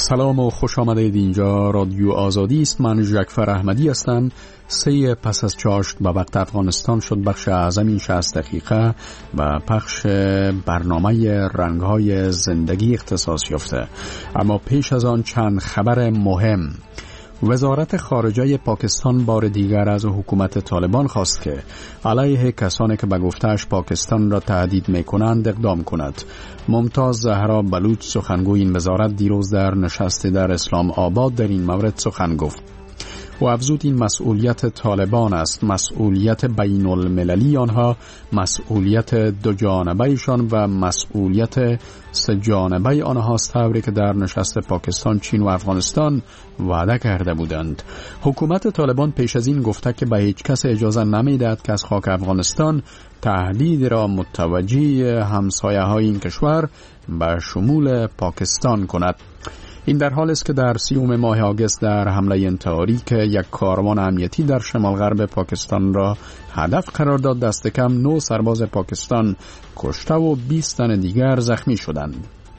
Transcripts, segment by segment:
سلام و خوش آمدید. اینجا رادیو آزادی است. من جعفر احمدی هستم. 3 پس از چاشت به وقت افغانستان شد بخش اعظمی 60 دقیقه و پخش برنامه رنگ‌های زندگی اختصاص یافته. اما پیش از آن چند خبر مهم. وزارت خارجه پاکستان بار دیگر از حکومت طالبان خواست که علیه کسانی که به گفته‌اش پاکستان را تهدید می‌کنند اقدام کند. ممتاز زهرا بلوچ سخنگوی این وزارت دیروز در نشستی در اسلام آباد در این مورد سخن گفت و افزود این مسئولیت طالبان است، مسئولیت بین المللی آنها، مسئولیت دو جانبه‌شان و مسئولیت سه جانبه آنهاست، طوری که در نشست پاکستان، چین و افغانستان وعده کرده بودند. حکومت طالبان پیش از این گفته که به هیچ کس اجازه نمی‌دهد که از خاک افغانستان تهدید را متوجه همسایه‌های این کشور به شمول پاکستان کند. این در حال است که در 30 ماه آگوست در حمله انتحاری که یک کاروان امنیتی در شمال غرب پاکستان را هدف قرار داد، دست کم 9 سرباز پاکستان کشته و 20 تن دیگر زخمی شدند.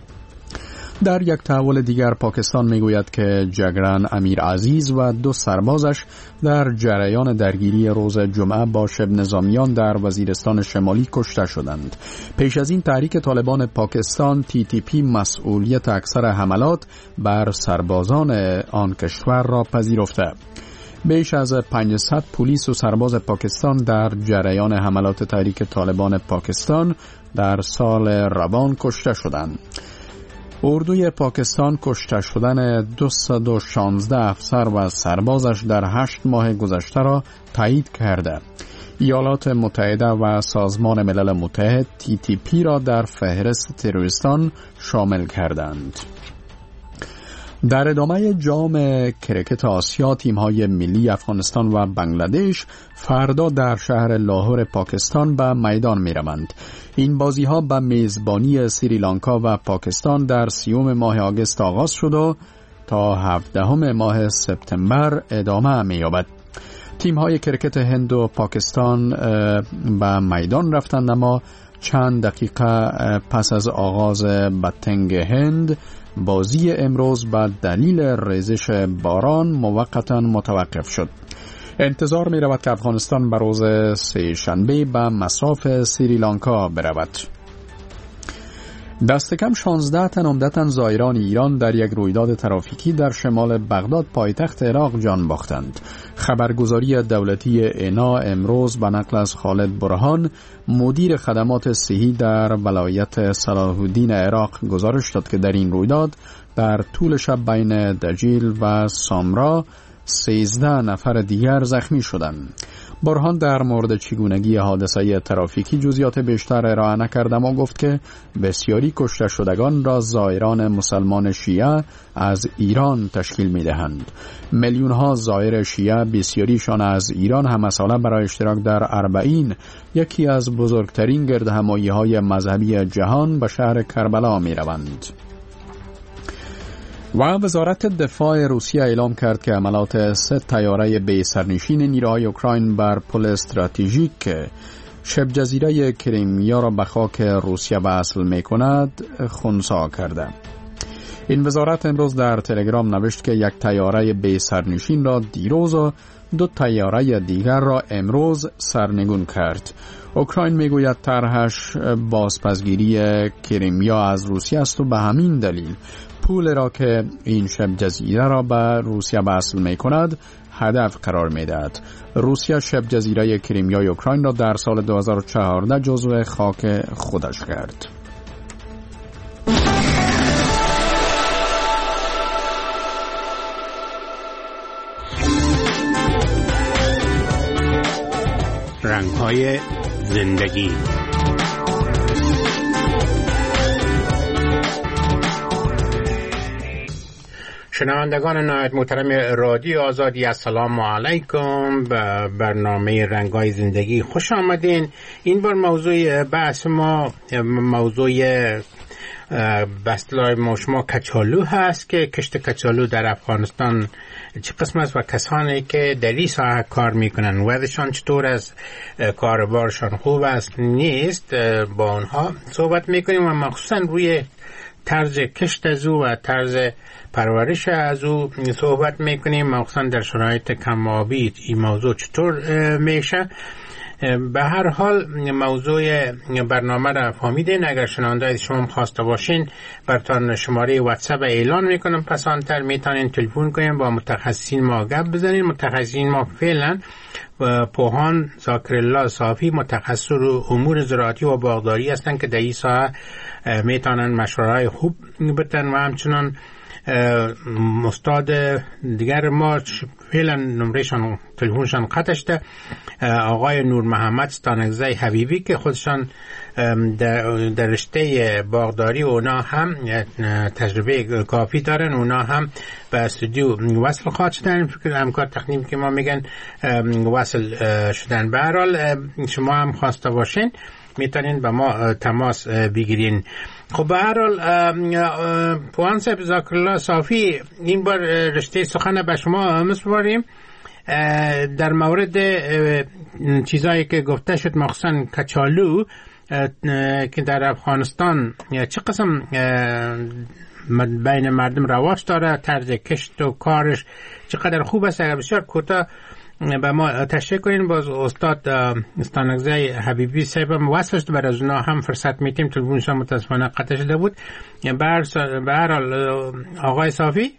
در یک تحول دیگر پاکستان میگوید که جگرن امیر عزیز و 2 سربازش در جریان درگیری روز جمعه با شبه نظامیان در وزیرستان شمالی کشته شدند. پیش از این تحریک طالبان پاکستان TTP مسئولیت اکثر حملات بر سربازان آن کشور را پذیرفته. بیش از 500 پلیس و سرباز پاکستان در جریان حملات تحریک طالبان پاکستان در سال روان کشته شدند. اردوی پاکستان کشته شدن 216 افسر و سربازش در 8 ماه گذشته را تایید کرده. ایالات متحده و سازمان ملل متحد TTP را در فهرست تروریستان شامل کردند. در ادامه جام کرکت آسیا، تیم‌های ملی افغانستان و بنگلادش فردا در شهر لاهور پاکستان به میدان می‌روند. این بازی‌ها به میزبانی سریلانکا و پاکستان در 30 ماه آگوست آغاز شد و تا 17 ماه سپتامبر ادامه می‌یابد. تیم‌های کرکت هند و پاکستان به میدان رفتند، اما چند دقیقه پس از آغاز بتنگ هند بازی امروز به دلیل ریزش باران موقتا متوقف شد. انتظار می رود که افغانستان به روز سه شنبه به مصاف سریلانکا برود. دست کم 16 تن عمدتاً زائران ایران در یک رویداد ترافیکی در شمال بغداد پایتخت عراق جان باختند. خبرگزاری دولتی اینا امروز به نقل از خالد برهان، مدیر خدمات صحی در ولایت صلاح الدین عراق، گزارش داد که در این رویداد در طول شب بین دجیل و سامرا 13 نفر دیگر زخمی شدند. برهان در مورد چگونگی حادثه ترافیکی جزئیات بیشتر ارائه نکرد، اما گفت که بسیاری کشته شدگان را زائران مسلمان شیعه از ایران تشکیل می‌دهند. میلیون‌ها زائر شیعه، بسیاریشان از ایران، همساله برای اشتراک در اربعین، یکی از بزرگترین گردهمایی‌های مذهبی جهان، به شهر کربلا می‌روند. و وزارت دفاع روسیه اعلام کرد که عملات 3 طیاره بی سرنشین نیروهای اوکراین بر پل استراتژیک شبه جزیره کریمیا را به خاک روسیه وصل می‌کند خنثی کرده. این وزارت امروز در تلگرام نوشت که یک طیاره بی سرنشین را دیروز و 2 طیاره دیگر را امروز سرنگون کرد. اوکراین میگوید طرحش بازپسگیری کریمیا از روسیه است و به همین دلیل پول را که این شبه جزیره را به روسیه وصل می کند هدف قرار می دهد. روسیه شبه جزیره کریمیای اوکراین را در سال 2014 جزو خاک خودش کرد. رنگ‌های زندگی. شنوندگان نهایت محترم رادیو آزادی، السلام علیکم. به برنامه رنگ‌های زندگی خوش آمدین. این بار موضوع بحث ما موضوع به اصطلاح شما کچالو هست که کشت کچالو در افغانستان چه قسم است و کسانی که در این ساحه کار میکنن وضعشان چطور است، کاربارشان خوب است نیست، با اونها صحبت میکنیم و مخصوصا روی طرز کشت از او و طرز پرورش از او صحبت میکنیم، مخصوصا در شرایط کم آبی این موضوع چطور میشه. به هر حال موضوع برنامه را فهمیدین. اگر شنونده شما خواسته باشین براتون شماره واتساپ اعلان میکنم، پسانتر میتونین تلفن کنین با متخصصین ما گپ بزنین. متخصصین ما فعلا پوهان ذاکرالله صافی متخصص امور زراعتی و باغداری هستن که در این ساحه میتونن مشوره‌های خوب بدن و همچنان استاد دیگر ما فعلا نمرهشان تلفنشان قطع شده، آقای نور محمد ستانکزی حبیبی که خودشان در رشته باغداری اونا هم تجربه کافی دارن، اونا هم به استودیو وصل خواهد شدن. فکر همکار تکنیکی که ما میگن وصل شدن. به هر حال شما هم خواسته باشین میتونین به ما تماس بگیرین. خب به هر حال پوان صاحب ذاکرالله صافی، این بار رشته سخن به شما میسپاریم در مورد چیزایی که گفته شد، مخصوصا کچالو که در افغانستان چه قسم بین مردم رواج داره، طرز کشت و کارش چقدر خوب است. اگر بسیار کوتاه به ما تشریح کنین. باز استاد ستانکزی حبیبی صاحب هم وصلش بر از اونا هم فرصت میتیم، تلفنشان متاسفانه قطع شده بود. به هر حال آقای صافی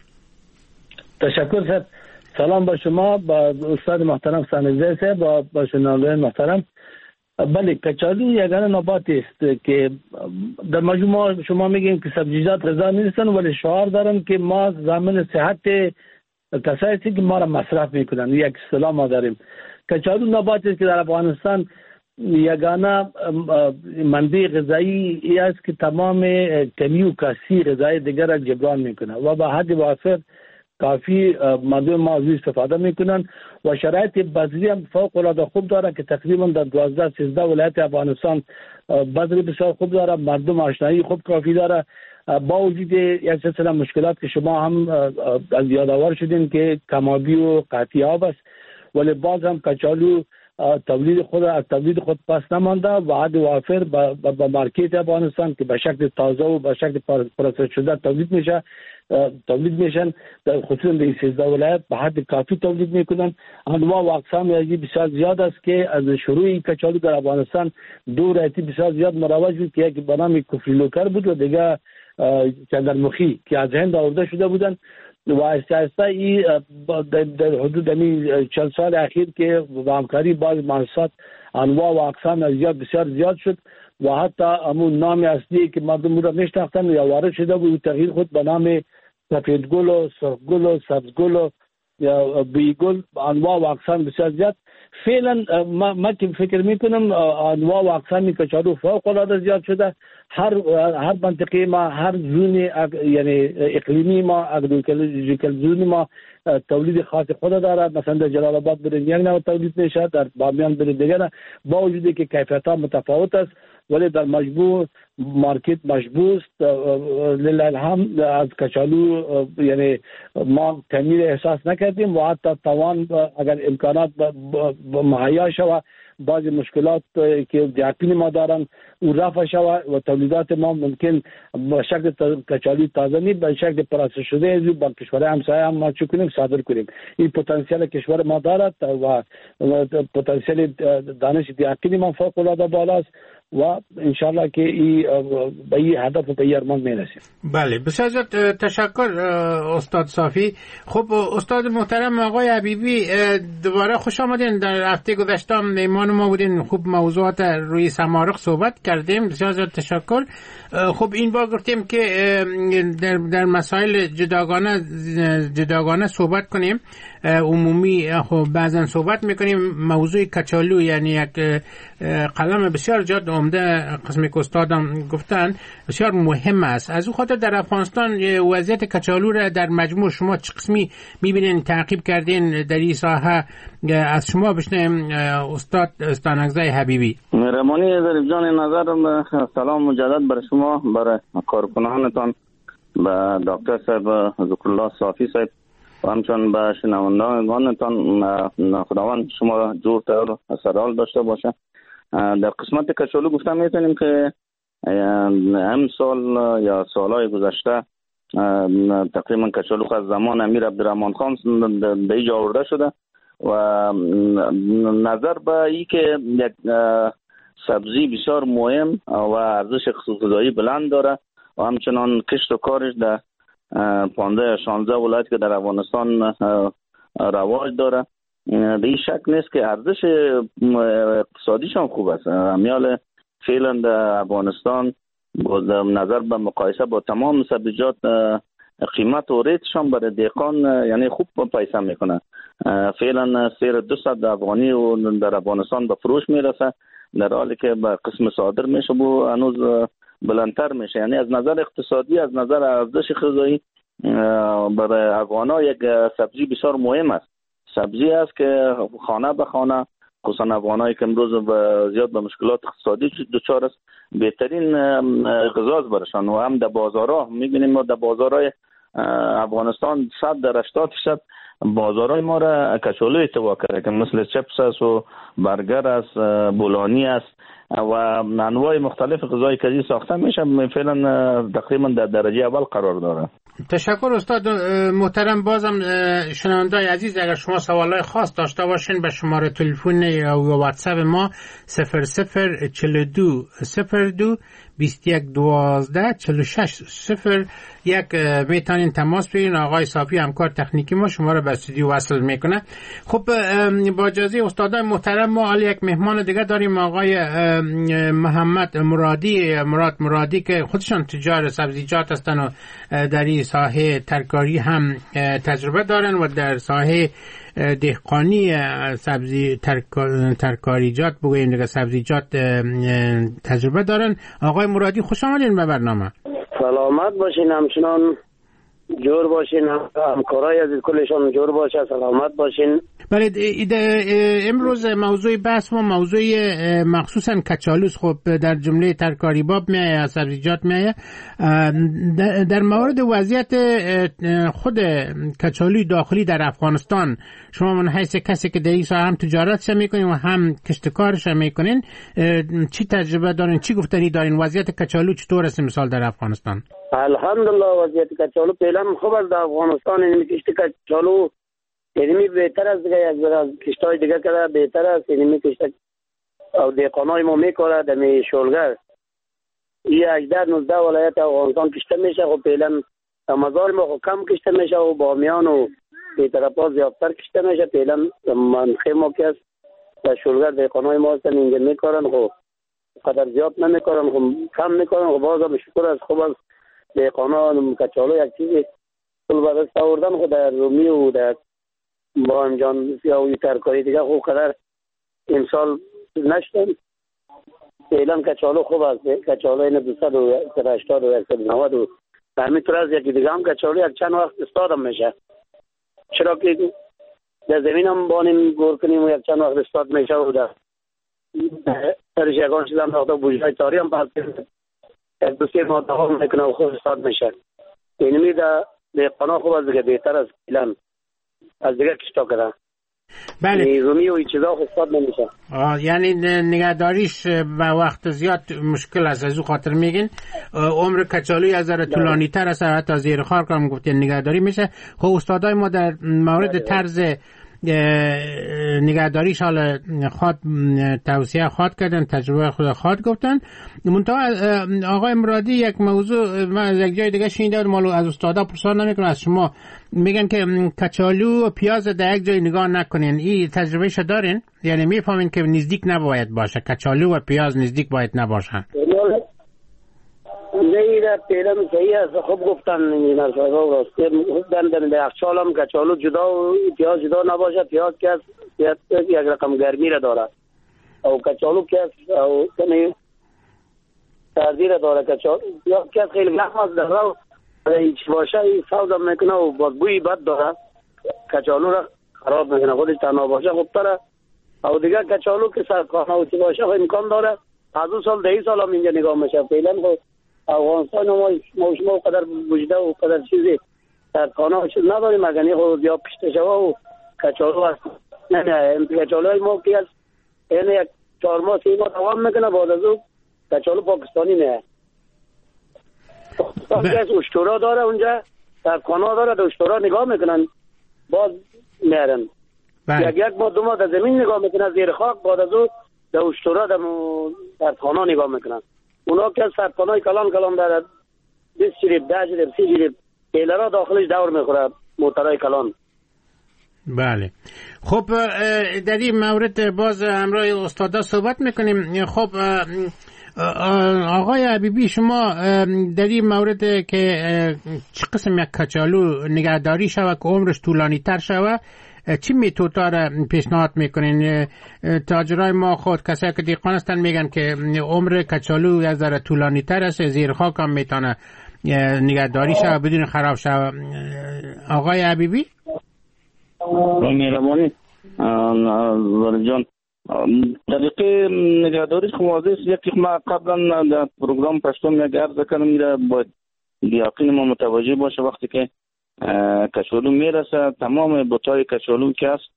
تشکر صاحب. سلام با شما، با استاد محترم ستانکزی صاحب، با شنوندگان محترم. بله، کچالو یگانه نباتی است که در مجموع شما میگین که سبزیجات غذا نیستن، ولی شعار دارن که ما ضامن صحت کسایی که ما را مصرف میکنن. یک اصطلاح ما داریم. کچالو نباتی است که در افغانستان یگانه منبع غذایی است که تمام کمی و کاسی غذای دیگر را جبران میکنه و به حد وافر کافی مردم ما از استفاده میکنن و شرایط بذری هم فوق العاده خوب داره که تقریبا در 12-13 ولایت افغانستان بذری بسیار خوب داره، مردم آشنایی خوب کافی داره. با وجود یک سلسله مشکلات که شما هم از یادآور شدین که کمابی و قحطی آب است، ولی باز هم کچالو تولید خود پس نمانده و حد وافر با مارکت افغانستان که به شکل تازه و به شکل پروسس شده تولید میشن، در خصوصا در 13 ولایت به حد کافی تولید میکنن. انواع و اقسام ازی بسیار زیاد است که از شروع کچالو در افغانستان دو رایتی بسیار زیاد مروج بود که یکی به نام کفریلوکر بود و دیگه چندرمخی که از هند آورده شده بودن و آهسته ای در حدود 40 سال اخیر که با همکاری باز مؤسسات انواع و اقسام بسیار زیاد شد و حتی همون نام اصلی که مردم را میشناختن یا وارد شده بود تغییر خود به نام سفیدگل و سرخگل و سبزگل و یا بیگل، انواع و اقسام بسیار زیاد. فعلا ما که فکر میکنم انواع و اقسام کچالو فوق العاده زیاد شده. هر منطقه ما، هر زون یعنی اقلیمی ما، اگریکلچر زون ما تولید خاص خود داره. مثلا در جلال آباد برای یک نوع تولید میشه، در بامیان برای دیگر، با وجودی که کیفیت ها متفاوت است ولی در مجموع مارکت مشبوه است. لله الحمد از کچالو یعنی ما کمی احساس نکردیم و حتی توان اگر امکانات مهیا شود بعضی مشکلات که دیاپین ما دارن او رفع شود و تولیدات ما ممکن به شکل کچالو تازه نی به شکل پروسس شده از با کشورهای همسایه هم ما چه کنیم صادر کنیم. این پتانسیل کشور ما دارد و پتانسیل دانش دیاپین ما فوق العاده بالاست و انشالله که به این هدف و به این ارمان میرسیم. بله، بسیار تشکر استاد صافی. خب استاد محترم آقای حبیبی، دوباره خوش آمدین. در هفته گذشته میهمان ما بودین، خوب موضوعات روی سمارق صحبت کردیم. بسیار تشکر. خب این بار گفتیم که در مسائل جداگانه صحبت کنیم، عمومی خب بعضا صحبت میکنیم. موضوع کچالو یعنی یک قلم بسیار جد عمده، قسمی که استادم گفتن بسیار مهم است. از اون خاطر در افغانستان وضعیت کچالو را در مجموع شما چه قسمی میبینین، تعقیب کردین در این ساحه؟ از شما بشنیم استاد ستانکزی حبیبی. مهربانی ظریف جان نظر، سلام مجدد بر شما، برای کارکنانتان، به دکتر صاحب ذکرالله صافی صاحب و همچنان به شنوندگانتان. خداوند شما را جور و سرحال داشته باشه. در قسمت کچالو گفتم میتونیم که امسال یا سالهای گذشته تقریبا کچالو از زمان امیر عبدالرحمن خان به اینجا آورده شده و نظر به این که یک سبزی بسیار مهم و ارزش غذایی بلند داره و همچنان کشت و کارش در 15-16 ولایت که در افغانستان رواج داره، به این شک نیست که ارزش اقتصادیش هم خوب است. امیال فعلا در افغانستان با نظر به مقایسه با تمام سبزیجات قیمت و ریتشان برای دهقان یعنی خوب پیسه میکنه. فعلا سیر 200 افغانی و در افغانستان به فروش میرسه، در حالی که به قسم صادر میشه و هنوز بلندتر میشه. یعنی از نظر اقتصادی، از نظر ارزش غذایی برای افغانا یک سبزی بسیار مهم است. سبزی است که خانه به خانه، خصوصا افغانایی که امروز زیاد به مشکلات اقتصادی دچار است، بهترین غذاست برشان. و هم در بازارها میبینیم، ما در بازارهای افغانستان 100-80% بازارهای ما را کچالو اتباع کرده که مثل چپس است و برگر است، بولانی است و انواع مختلف غذای کجی ساخته میشه. فعلا تقریبا در درجه اول قرار داره. تشکر استاد محترم. بازم شنوندای عزیز اگر شما سوالای خاص داشته باشین به شماره تلفن یا واتساپ ما 0042 02 21 12 46 01 میتونین تماس بگیرین. آقای صافی همکار تکنیکی ما شما رو به استودیو وصل میکنه. خب با اجازه استادای محترم ما حالا یک مهمان دیگه داریم، آقای محمد مرادی که خودشان تجار سبزیجات هستن و در این ساحه ترکاری هم تجربه دارن و در ساحه دهقانی سبزی ترکاریجات بگوییم دیگه سبزیجات تجربه دارن. آقای مرادی خوش آمدین به برنامه. سلامت باشین، همچنان جور باشین، همکارای عزیز کلشان جور باشه، سلامت باشین. بله امروز موضوع بحث ما موضوع مخصوصا کچالوس خب در جمله ترکاری باب میایه، سبزیجات میایه. در مورد وضعیت خود کچالوی داخلی در افغانستان شما من حیث کسی که در این ساحه هم تجارتش میکنین و هم کشتکارش میکنین چی تجربه دارین، چی گفتنی دارین؟ وضعیت کچالو چطور است مثال در افغانستان؟ الحمدلله وضعیت کچالو فعلا خوب است در افغانستان. این کشت کچالو یعنی بهتر است دیگه از کشتای دیگه که بهتر است. یعنی کشت او دهقانای ما میکاره در شولگر این 18-19 ولایت افغانستان کشته میشه. خب فعلا مزار ما خب کم کشته میشه و بامیان و به طرفا زیادتر کشته میشه. فعلا منطقه ما که است در شولگر دهقانای ما هستن اینجا میکارن، خب قدر زیاد نمیکارن، خب کم میکارن. خب بازم شکر از خوب است دهقانا کچالو یک چیزی کل به دست آوردن. خب در رومی و در با انجام یا ترکاری دیگه خوب قدر امسال نشدن. فعلا کچالو خوب است. کچالو این 280 و 190 و همینطور از یکی دیگه هم کچالو یک چند وقت استادم میشه، چرا که در زمین هم بانیم گور کنیم و یک چند وقت استاد میشه و درش یکان شدم داختا بوجهای تاری هم پس یک دو سه ماه دوام میکنه و خوب استاد میشه. اینمی در دهقانا خوب است دیگه، بهتر از فعلا از دیگه کشتا کرده. بله رومی و این چیزا خستاد نمیشه. یعنی نگهداریش به وقت زیاد مشکل است. از او خاطر میگین عمر کچالوی از ذره طولانی تر است، حتی زیر خار کنم گفتین نگهداری میشه. خب استادای ما در مورد طرز نگهداریش حالا خواد توصیه خواد کردن، تجربه خود خواد گفتن. منتها آقای مرادی یک موضوع من از یک جای دیگه شنیدم، مالو از استادا پرسان نمیکنم از شما، میگن که کچالو و پیاز در یک جای نگاه نکنین. این تجربهش دارین؟ یعنی میفهمین که نزدیک نباید باشه کچالو و پیاز نزدیک باید نباشن؟ نه پیرم صحیح است. خوب گفتن این مسئله راست. گفتن در یخچال هم کچالو جدا و پیاز جدا نباشه. پیاز که است یک رقم گرمی را داره او کچالو که است او کنی تازی را داره. کچالو پیاز که است خیلی گرم است در رو هیچ باشه سوز هم میکنه و بوی بد داره، کچالو را خراب میکنه. خودش تنها باشه خوب تره. او دیگه کچالو که سرکانه و چی باشه امکان داره از اون سال 10 سال هم اینجا نگاه میشه. فعلا افغانستان ما شما قدر وجده و قدر چیزی در خانه چیز نداریم. مگنی خود یا پشت شوا و کچالو هست. نه کچالوی ما که از این یک 4 ماه 3 ماه دوام میکنه، بعد از اون کچالو پاکستانی نه کس اشترا داره اونجا سرخانه داره، در اشترا نگاه میکنن باز میارن. یک ماه دو ماه در زمین نگاه میکنن زیر خاک، بعد از او در اشترا در سرخانه نگاه میکنن. اونا که سرخانه کلان داره 20 جریب 10 جریب 30 جریب ایلرا داخلش دور میخوره موترهای کلان. بله خب در این مورد باز همراه استادا صحبت میکنیم. خب آقای حبیبی شما در این مورد که چه قسم یک کچالو نگهداری شود که عمرش طولانی تر شود چی متدها را پیشنهاد میکنین؟ تاجرای ما خود کسایی که دیقان هستن میگن که عمر کچالو از ذره طولانی تر است، زیر خاک هم میتونه نگهداری شود بدون خراب شود. آقای حبیبی مهربانی ولی جان طریقه نگهداریش خب واضح است. یکی ما قبلا در پروگرام پشتم یک عرض کردم میره باید یقین ما متوجه باشه وقتی که کچالو میرسه تمام بوتای کچالو که است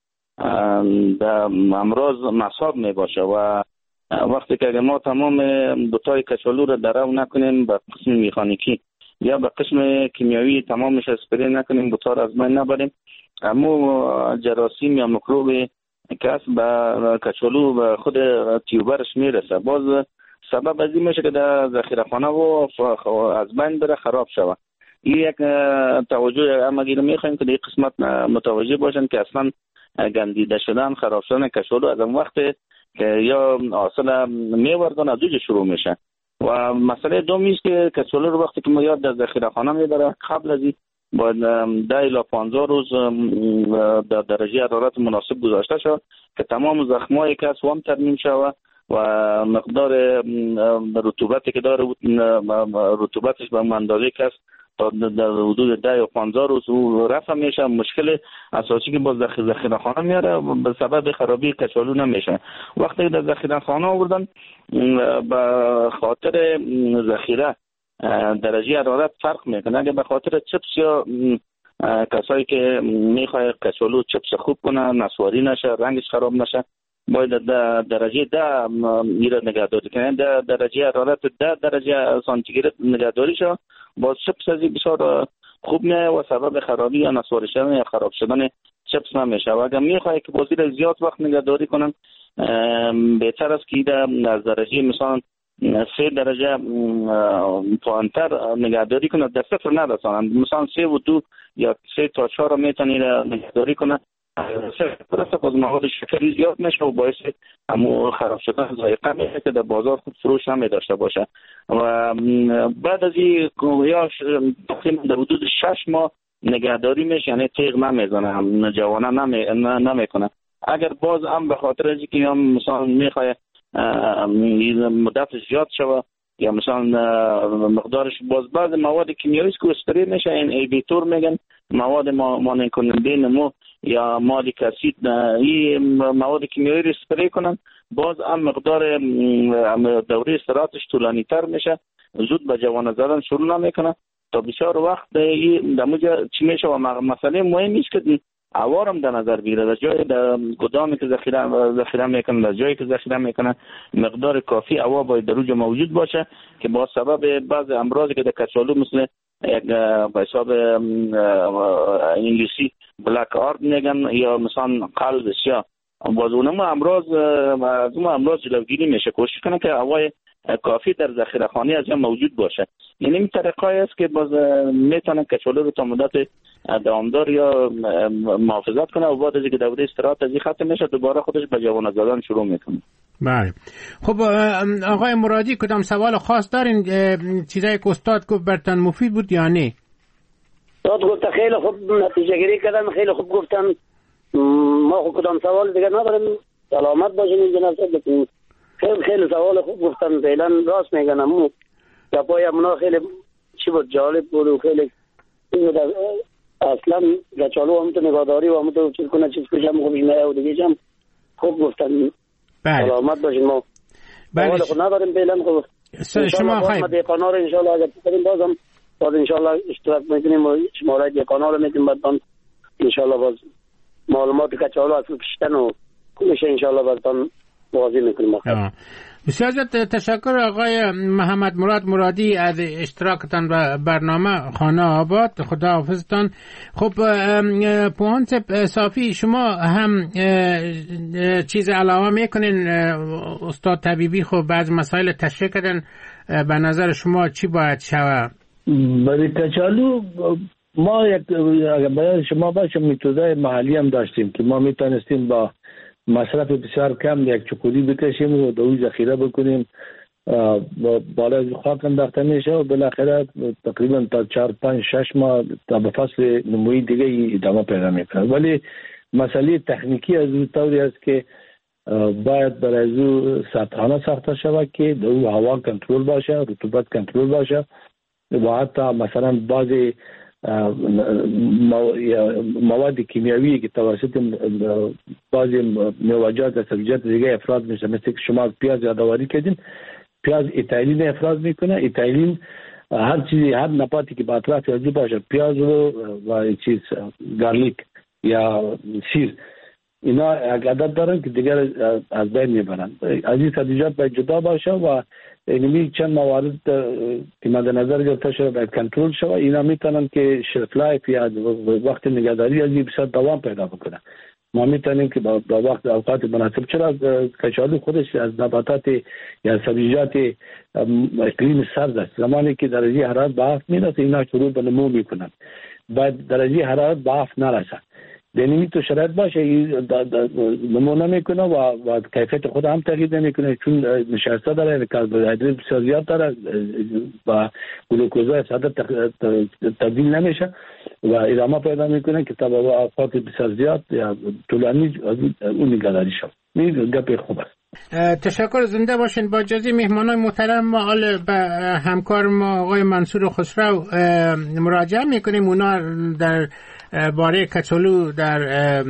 در امراض مصاب میباشه و وقتی که اگر ما تمام بوتای کچالو را درو نکنیم به قسم میخانیکی یا به قسم کیمیایی تمامش اسپری نکنیم بوتا را از بین نبریم، اما جراثیم یا میکروب که است به کچالو به خود تیوبرش میرسه، باز سبب از این میشه که در ذخیره‌خانه و از بین بره خراب شود. این یک توجه امگیر میخوایم که در قسمت متوجه باشن که اصلا گندیده شدن خراب شدن کچالو از اون وقت که یا حاصل میوردن از اوج شروع میشه. و مسئله دومی است که کچالو رو وقتی که ما یاد در ذخیره‌خانه میبره قبل از این باید 10 الی 15 روز در درجه حرارت مناسب گذاشته شود که تمام زخمایی که از وام ترمیم شود و مقدار رطوبتی که داره رطوبتش به اندازه که است در حدود 10 یا 15 روز او رفع میشه. مشکل اساسی که باز ذخیره‌خانه میاره به سبب خرابی کچالو نمیشه. وقتی در ذخیره‌خانه آوردن به خاطر ذخیره درجه حرارت فرق میکنه. اگه به خاطر چپس یا کسایی که میخواد کچالو چپس خوب کنه نسواری نشه رنگش خراب نشه باید در درجه 10 میره نگهداری کنه. در درجه حرارت 10 درجه سانتیگراد نگهداری شد باز چپس از بسیار خوب میاد و سبب خرابی یا نسواری شدن یا خراب شدن چپس نمیشه. و اگر میخواد که بازی را زیاد وقت نگهداری کنن بهتر است که در درجه مثلا 3 درجه پایینتر نگهداری کنه، در صفر نرسانند. مثلا 3 و 2 یا 3 تا 4 میتونید نگهداری کنه. صفر باز مواد شکری زیاد میشه و باعث همو خراب شدن ذائقه میشه که در بازار خوب فروش هم داشته باشه. و بعد از این یا تقریبا در حدود 6 ماه نگهداری میشه، یعنی تیغ نمیزنه جوانه نمیکنه. اگر باز هم به خاطر از اینکه مثلا میخواد مدتش زیاد شوه یا مثلا مقدارش باز بعض مواد کیمیایی که اسپری میشه این ایبیتور میگن مواد مانع کننده نمو یا مالیک اسید، این مواد کیمیایی رو اسپری کنن باز هم مقدار دوره استراحتش طولانی تر میشه، زود به جوانه زدن شروع نمیکنه تا بسیار وقت این دموجه چی میشه. و مسئله مهمی است که عوارم در نظر بگیره در جای در گدامی که ذخیره میکنه در جایی که ذخیره میکنه مقدار کافی هوا باید در اونجا موجود باشه که با سبب بعض امراضی که در کچالو مثل یک به حساب انگلیسی بلک آرد میگن یا مثلا قلب سیاه باز اونم امراض جلوگیری میشه. کوشش کنه که هوای کافی در ذخیره‌خانه از موجود باشه. یعنی این طریقه است که باز میتونه کچالو رو تا مدت دوامدار یا محافظت کنه و بعد از اینکه دوره استراحت از ختم میشه دوباره خودش به جوانه زدن شروع میکنه. بله خب آقای مرادی کدام سوال خاص دارین؟ چیزایی که استاد گفت برتون مفید بود یا نه؟ استاد گفت خیلی خوب نتیجه گیری کردن، خیلی خوب گفتن. ما خود کدام سوال دیگه نداریم. سلامت باشین این جناب صاحب. خیلی سوال خوب گفتن، فعلا راست میگن. امو گپای امونا خیلی چی بود جالب بود و خیلی اصلا کچالو هم تو نگهداری و هم تو چیز کنه چیز کشم خوبش میه و دیگه هم خوب گفتن. سلامت باشین. ما سوال خود نداریم فعلا. خوب شما خواهیم ما دیقانا رو انشاءالله اگر بکنیم باز انشاءالله اشتراک میکنیم و شماره دیقانا رو میتونیم بعد انشاءالله باز معلومات کچالو اصلا کشتن و میشه انشاءالله بعد واضح میکنیم. بسیار تشکر آقای محمد مراد مرادی از اشتراکتان و برنامه خانه آباد. خدا حافظتان. خب پوهان صافی، شما هم چیز علاوه میکنین؟ استاد طبیبی خب بعض مسائل تشریح کردن، به نظر شما چی باید شود؟ برای کچالو ما اگر برای شما باشه میتودای محلی هم داشتیم که ما میتونستیم با مصرف بسیار کم یک چکوری بکشیم و دوی ذخیره بکنیم، بالا خاک انداخته میشه و بالاخره تقریبا تا 4 5 6 ماه تا به فصل نمویی دیگه ادامه پیدا میکنه. ولی مسئله تکنیکی از این طوری است که باید برای او سطحانه ساخته شود که دو هوا کنترل باشه، رطوبت کنترل باشه و حتی مثلا بعضی مواد کیمیایی که توسط بعضی میوه‌جات و سبزیجات دیگه افراز میشه، مثل که شما پیاز یادآوری کردین، پیاز ایتایلین افراز میکنه. ایتایلین هر چیزی، هر نباتی که با اطراف یادی باشه، پیاز رو و چیز گارلیک یا شیر، اینا عادت دارن که دیگر از بین میبرن. از این سبزیجات باید جدا باشه و اینمی چند موارد که مد نظر گرفته شده باید کنترل شود. اینا میتونن که شلف لایف یا وقت نگهداری از این بسیار دوام پیدا بکنه. ما میتونیم که با وقت اوقات مناسب، چرا کچالو خودش از نباتات یا سبزیجات اقلیم سرد است، زمانی که درجه حرارت به 7 میرسه اینا شروع به نمو میکنن، باید درجه حرارت به 7 نرسه. دینی تو شرایط باشه نمو نمیکنه و کیفیت خود هم تغییر نمیکنه، چون نشسته داره، کربوهیدرات بسیار زیاد داره و گلوکوز ساده تبدیل نمیشه و ادامه پیدا میکنه که تا به اوقات بسیار زیاد یا طولانی اون نگهداری شد. این گپ خوب است. تشکر، زنده باشین. با اجازه مهمانای محترم ما به همکار ما آقای منصور خسرو مراجعه میکنیم. اونا در باره کچالو، در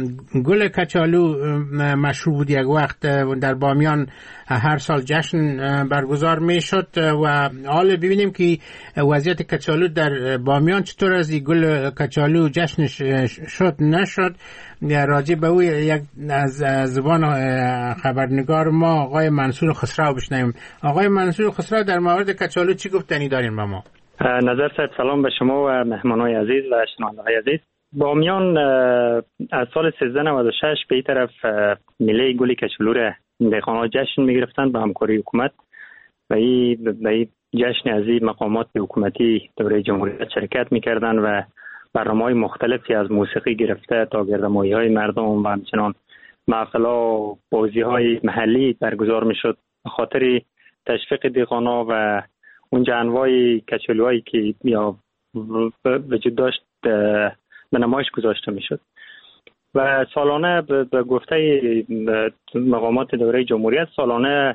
گل کچالو مشهور بود یک وقت در بامیان، هر سال جشن برگزار میشد و حالا ببینیم که وضعیت کچالو در بامیان چطور از گل کچالو جشنش شد نشد. راجع به او یک از زبان خبرنگار ما آقای منصور خسرو بشنویم. آقای منصور خسرو، در مورد کچالو چی گفتنی دارین با ما؟ نظر صاحب، سلام به شما و مهمانای عزیز و شنونده‌های عزیز. بامیان از سال 1396 به این طرف میله گل کچالو را دهقان‌ها جشن می‌گرفتند با همکاری حکومت و این جشن از این مقامات حکومتی دوره جمهوریت شرکت می‌کردند و برنامه‌های مختلفی از موسیقی گرفته تا گردمایی‌های مردم و همچنان محفل‌ها و بازی‌های محلی برگزار می‌شد به خاطر تشویق دهقان‌ها و اون انواع کچالوهایی که یا وجود داشت به نمایش گذاشته میشد و سالانه به گفته مقامات دوره جمهوریت سالانه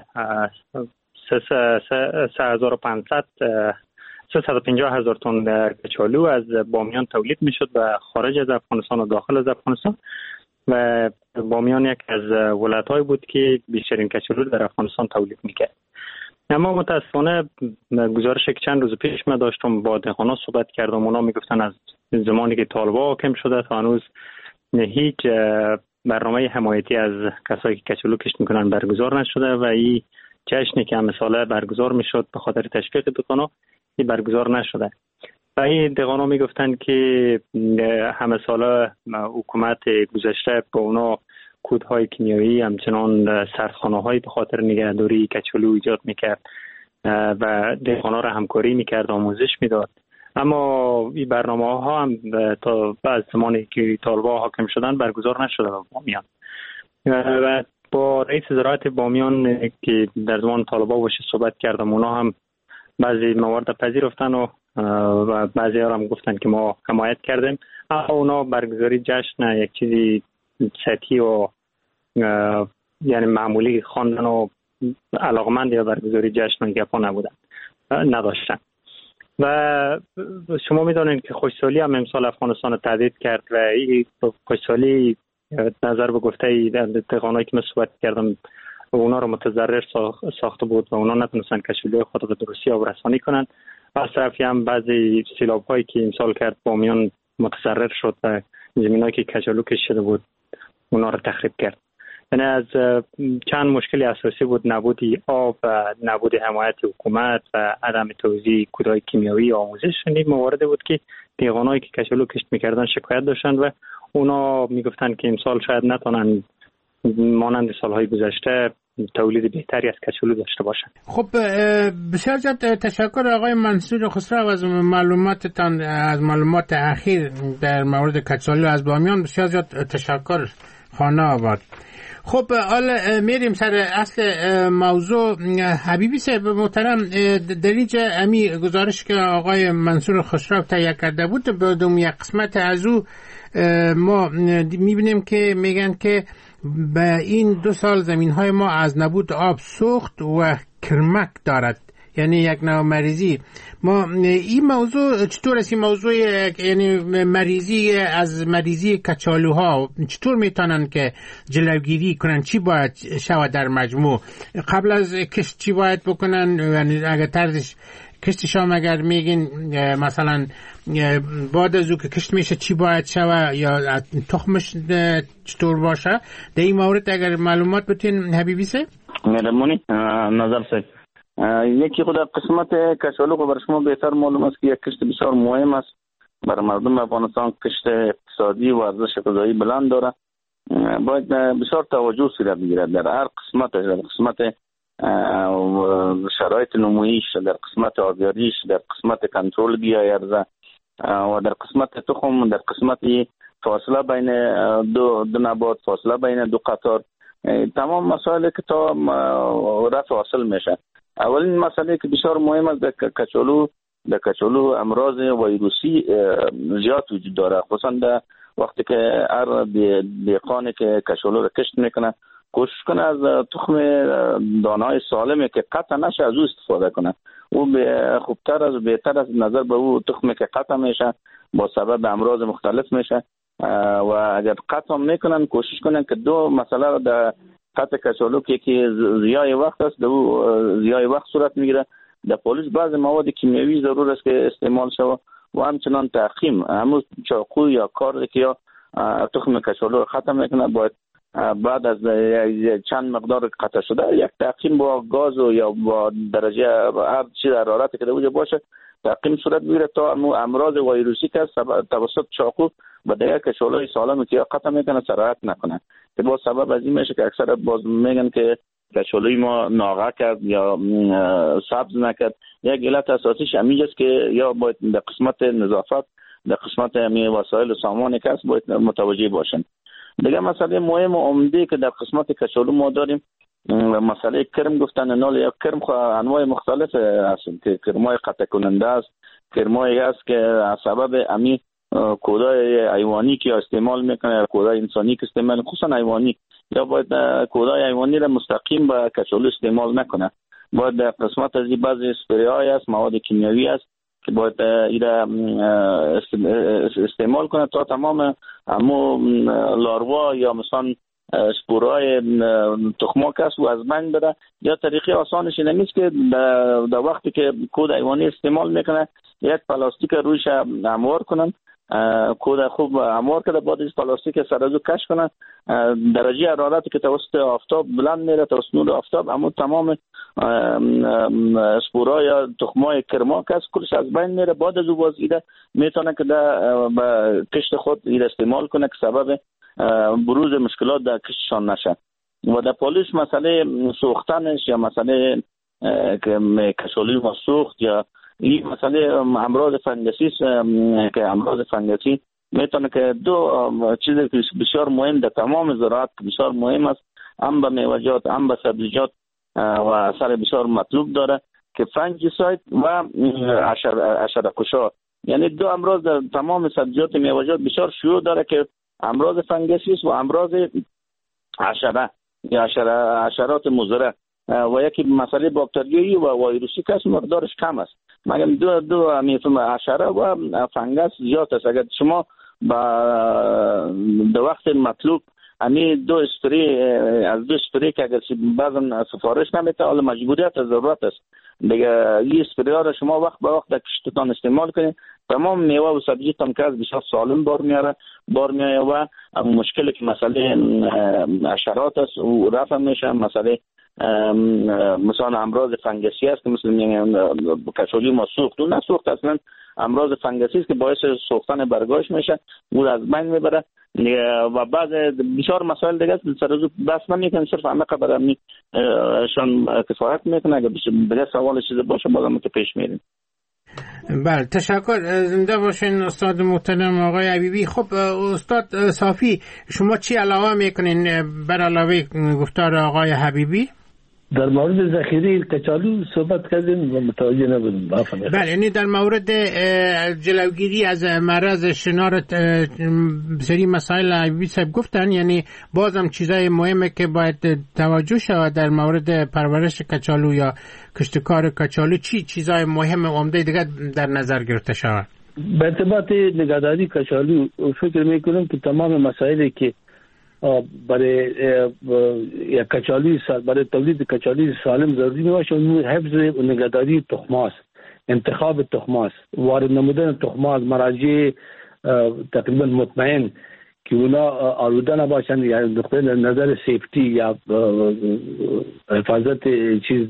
350,000 تن کچالو از بامیان تولید میشد و خارج از افغانستان و داخل از افغانستان و بامیان یک از ولایت‌های بود که بیشترین کچالو در افغانستان تولید میکرد. اما متاسفانه گزارش که چند روز پیش من داشتم با دهقانا صحبت کردم، اونا میگفتن از زمانی که طالبان حاکم شده تا هنوز هیچ برنامه حمایتی از کسایی که کچالو کشت میکنن برگزار نشده و این جشنی که همه ساله برگزار میشد به خاطر تشویق دهقانا این برگزار نشده و این دهقانا میگفتن که همه ساله حکومت گذشته با اونا کودهای کیمیایی همچنان سردخانه‌های به خاطر نگهداری کچالو ایجاد میکرد و دهقانا را همکاری میکرد، آموزش میداد. اما این برنامه‌ها هم تا بعد زمانی که طالبان حاکم شدن برگزار نشده در بامیان و با رئیس زراعت بامیان که در زمان طالبان باشه صحبت کردم، اونا هم بعضی موارد پذیرفتن و بعضی ها هم گفتن که ما حمایت کردیم. اما اونا برگزاری جشن یک چیزی سطحی و یعنی معمولی خواندن و علاقمند یا برگزاری جشن و گپا نداشتن و شما میدونید که خوشسالی هم امسال افغانستان رو تهدید کرد و این خوشسالی نظر به گفته دهقانایی که من صحبت کردم اونا رو متضرر ساخته بود و اونا نتونستن کچالوی خود رو درستی آورسانی کنن. از طرفی هم بعضی سیلاب هایی که امسال کرد بامیان متضرر شد و زمینایی که کچالو کشیده بود اونا رو تخریب کرد. یعنی از چند مشکل اساسی بود: نبودی آب و نبود حمایت حکومت و عدم توزیع کودای کیمیاوی آموزش. این موارد بود که دیقانایی که کچالو کشت میکردن شکایت داشتن و اونا میگفتن که امسال شاید نتونن مانند سالهای گذشته تولید بهتری از کچالو داشته باشن. خب بسیار زیاد تشکر آقای منصور خسرو از معلوماتتان، از معلومات اخیر در مورد کچالو از بامیان. بسیار زیاد تشکر خانه آباد. خب حالا میریم سر اصل موضوع. حبیبی صاحب محترم، دریج امی گزارش که آقای منصور خسرو تهیه کرده بود بدون یک قسمت از او ما میبینیم که میگن که به این 2 سال زمینهای ما از نبود آب سوخت و کرمک دارد، یعنی یک نوع مریضی. ما این موضوع چطور است؟ این موضوع یعنی مریضی کچالوها چطور میتونن که جلوگیری کنن؟ چی باید شود در مجموع؟ قبل از کشت چی باید بکنن؟ یعنی اگر طرزش کشتشام اگر میگین مثلا بعد از او که کشت میشه چی باید شود یا تخمش چطور باشه؟ در این مورد اگر معلومات بتین حبیبی صاحب. مهربانی نظر صاحب. یکی خود قسمت کچالو بر شما بهتر معلوم است که یک کشت بسیار مهم است برای مردم افغانستان. کشت اقتصادی و ارزش غذایی بلند داره، باید بسیار توجه صورت بگیرد در هر قسمت، در قسمت شرایط نمویش، در قسمت آبیاریش، در قسمت کنترل بیای ارزه و در قسمت تخم، در قسمت فاصله بین دو نبات، فاصله بین 2 قطار، تمام مسائل که تا رفع حاصل میشه. اولین مسئله که بسیار مهم است در کچالو امراض ویروسی زیاد وجود داره، خصوصا در وقتی که هر دیقانی که کچالو را کشت میکنه کوشش کنه از تخم دانه‌های سالمی که قطع نشه از او استفاده کنه. او خوبتر از بهتر از نظر به او تخمی که قطع میشه با سبب امراض مختلف میشه و اگر قطع میکنن کوشش کنن که 2 مسئله در قطع کچالو که ضیاع وقت است، ضیاع وقت صورت میگیره. در پولیس بعض مواد کیمیاوی ضرور است که استعمال شود و همچنان تعقیم، همون چاقو یا کار که یا تخم کچالو رو ختم میکنه باید بعد از چند مقدار قطع شده یک تعقیم با گاز و یا با درجه هر چیز حرارتی که در باشه تعقیم صورت بگیره تا امراض ویروسی که توسط چاقو و دیگر کچالوی سالمی که قطع میکنه سرایت نکنه، که با سبب از این میشه که اکثر باز میگن که کچالوی ما ناغه کرد یا سبز نکرد. یک علت اساسیش همین است که یا باید در قسمت نظافت، در قسمت وسایل سامان کس باید متوجه باشن. دیگه مسئله مهم و عمده که در قسمت کچالو ما داریم مسئله کرم گفتن نال. یا کرم انواع مختلف هست که کرمای قطع کننده است، کرمایی است که از سبب امی کودای حیوانی که استعمال میکنه یا کودای انسانی که استعمال، خصوصا حیوانی، یا باید کودای حیوانی را مستقیم به کچالو استعمال نکنه. باید در قسمت از بعضی اسپری های است، مواد کیمیاوی است که باید ایره استعمال کنه تا تمام همو لاروا یا مثلا سپورای تخمک است و از بین بره. یا طریقه آسانش این نیست که در وقتی که کود حیوانی استعمال میکنه یک پلاستیک رویش هموار کنن، کود خوب هموار کرده بعد از پلاستیک سر ازو کش کنن، درجه حرارتی که توسط آفتاب بلند میره، توسط نور آفتاب همون تمام سپورا یا تخمای کرماک است کلش از بین میره. بعد از او باز ایده میتونه که به کشت خود ایده استعمال کنه که سبب بروز مشکلات در کشتشان نشه. و در پولیس مسئله سوختنش یا مسئله که کچالوی ما سوخت یا این مسئله امراض فنگسی که امراض فنگسی میتونه که 2 چیز بسیار مهم در تمام زراعت بسیار مهم است، هم به میوه‌جات هم به سبزیجات و اثر بسیار مطلوب داره که فنگیساید و حشره‌کشا، یعنی 2 امراض در تمام سبزیجات و میوه‌جات بسیار شیوع داره که امراض فنگسی است و امراض حشره یا حشرات مضر و یکی مسئله باکتریایی و ویروسی که مقدارش کم است. مگم دو حشره و فنگس زیاد است. اگر شما در وقت مطلوب امی 2 اسپری که اگر بعضا سفارش نمیده حالا مجبوریت ضرورت است دیگه، این اسپری ها را شما وقت به وقت در کشتتان استعمال کنید تمام میوه و سبزی هم که بسیار سالم بار میاره و مشکلی که مسئله حشرات است و رفع میشه. مثلا امراض فنگسی است که مثل کچولی ما سوخت و نسوخت، اصلا امراض فنگسی است که باعث سوختن برگاش میشه و از بین میبره و بعد بسیار مسائل دیگه سر از بس نمیکنه، صرف همه برای شان کفایت میکنه. اگه دیگه سوال چیز باشه بازم که پیش میریم. بله تشکر، زنده باشین استاد محترم آقای حبیبی. خب استاد صافی، شما چی علاوه میکنین بر علاوه گفتار آقای حبیبی؟ در مورد ذخیره کچالو صحبت کردیم و متوجه نبودیم. بله، یعنی در مورد جلوگیری از مرض شنار سری مسائل حبیبی صاحب گفتن، یعنی بازم چیزای مهمه که باید توجه شود در مورد پرورش کچالو یا کشتکار کچالو. چی چیزای مهم عمده دیگه در نظر گرفته شود؟ به ارتباط نگهداری کچالو فکر میکنم که تمام مسائلی که برای کچالوی برای تولید کچالوی سالم ضروری باشه، اون حفظ و نگهداری تخماست، انتخاب تخماست، وارد نمودن تخماست، مراجع تقریبا مطمئن که اونا آلوده نباشن، یا نقطه نظر سیفتی یا حفاظت چیز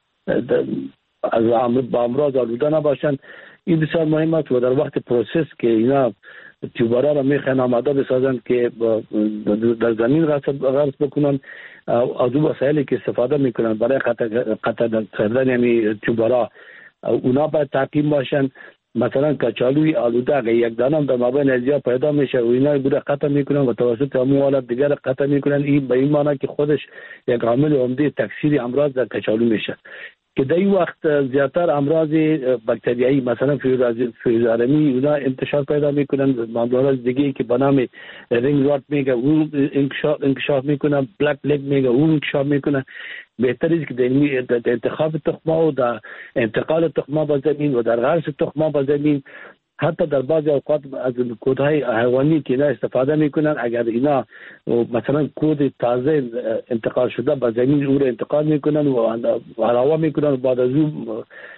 از امراض آلوده نباشن. این بسیار مهم است و در وقت پروسس که اینا تیوبارا را میخوان آماده بسازن که در زمین غرس بکنن، از دو وسایلی که استفاده میکنن برای قطع کردن یعنی تیوبارا اونا باید تعقیم باشن. مثلا کچالوی آلوده اگه یک دانه در مابین ازیا پیدا میشه و اینا بوده قطع میکنن و توسط همون حالت دیگر قطع میکنن، این به این معنی که خودش یک عامل عمده تکثیر امراض در کچالو میشه که در این وقت زیادتر امراض باکتریایی مثلا فیروزارمی اونا انتشار پیدا میکنن. امراض دیگه که به نام رینگ رات میگه اون انکشاف میکنن، بلک لگ میگه اون انکشاف میکنن. بهتر است که در انتخاب تخم‌ها و در انتقال تخم‌ها به زمین و در غرس تخم‌ها به زمین، حتی در بعضی اوقات از کودهای حیوانی که اینا استفاده میکنن، اگر اینا مثلا کود تازه انتقال شده به زمین او رو انتقال میکنن و علاوه میکنن و بعد از اون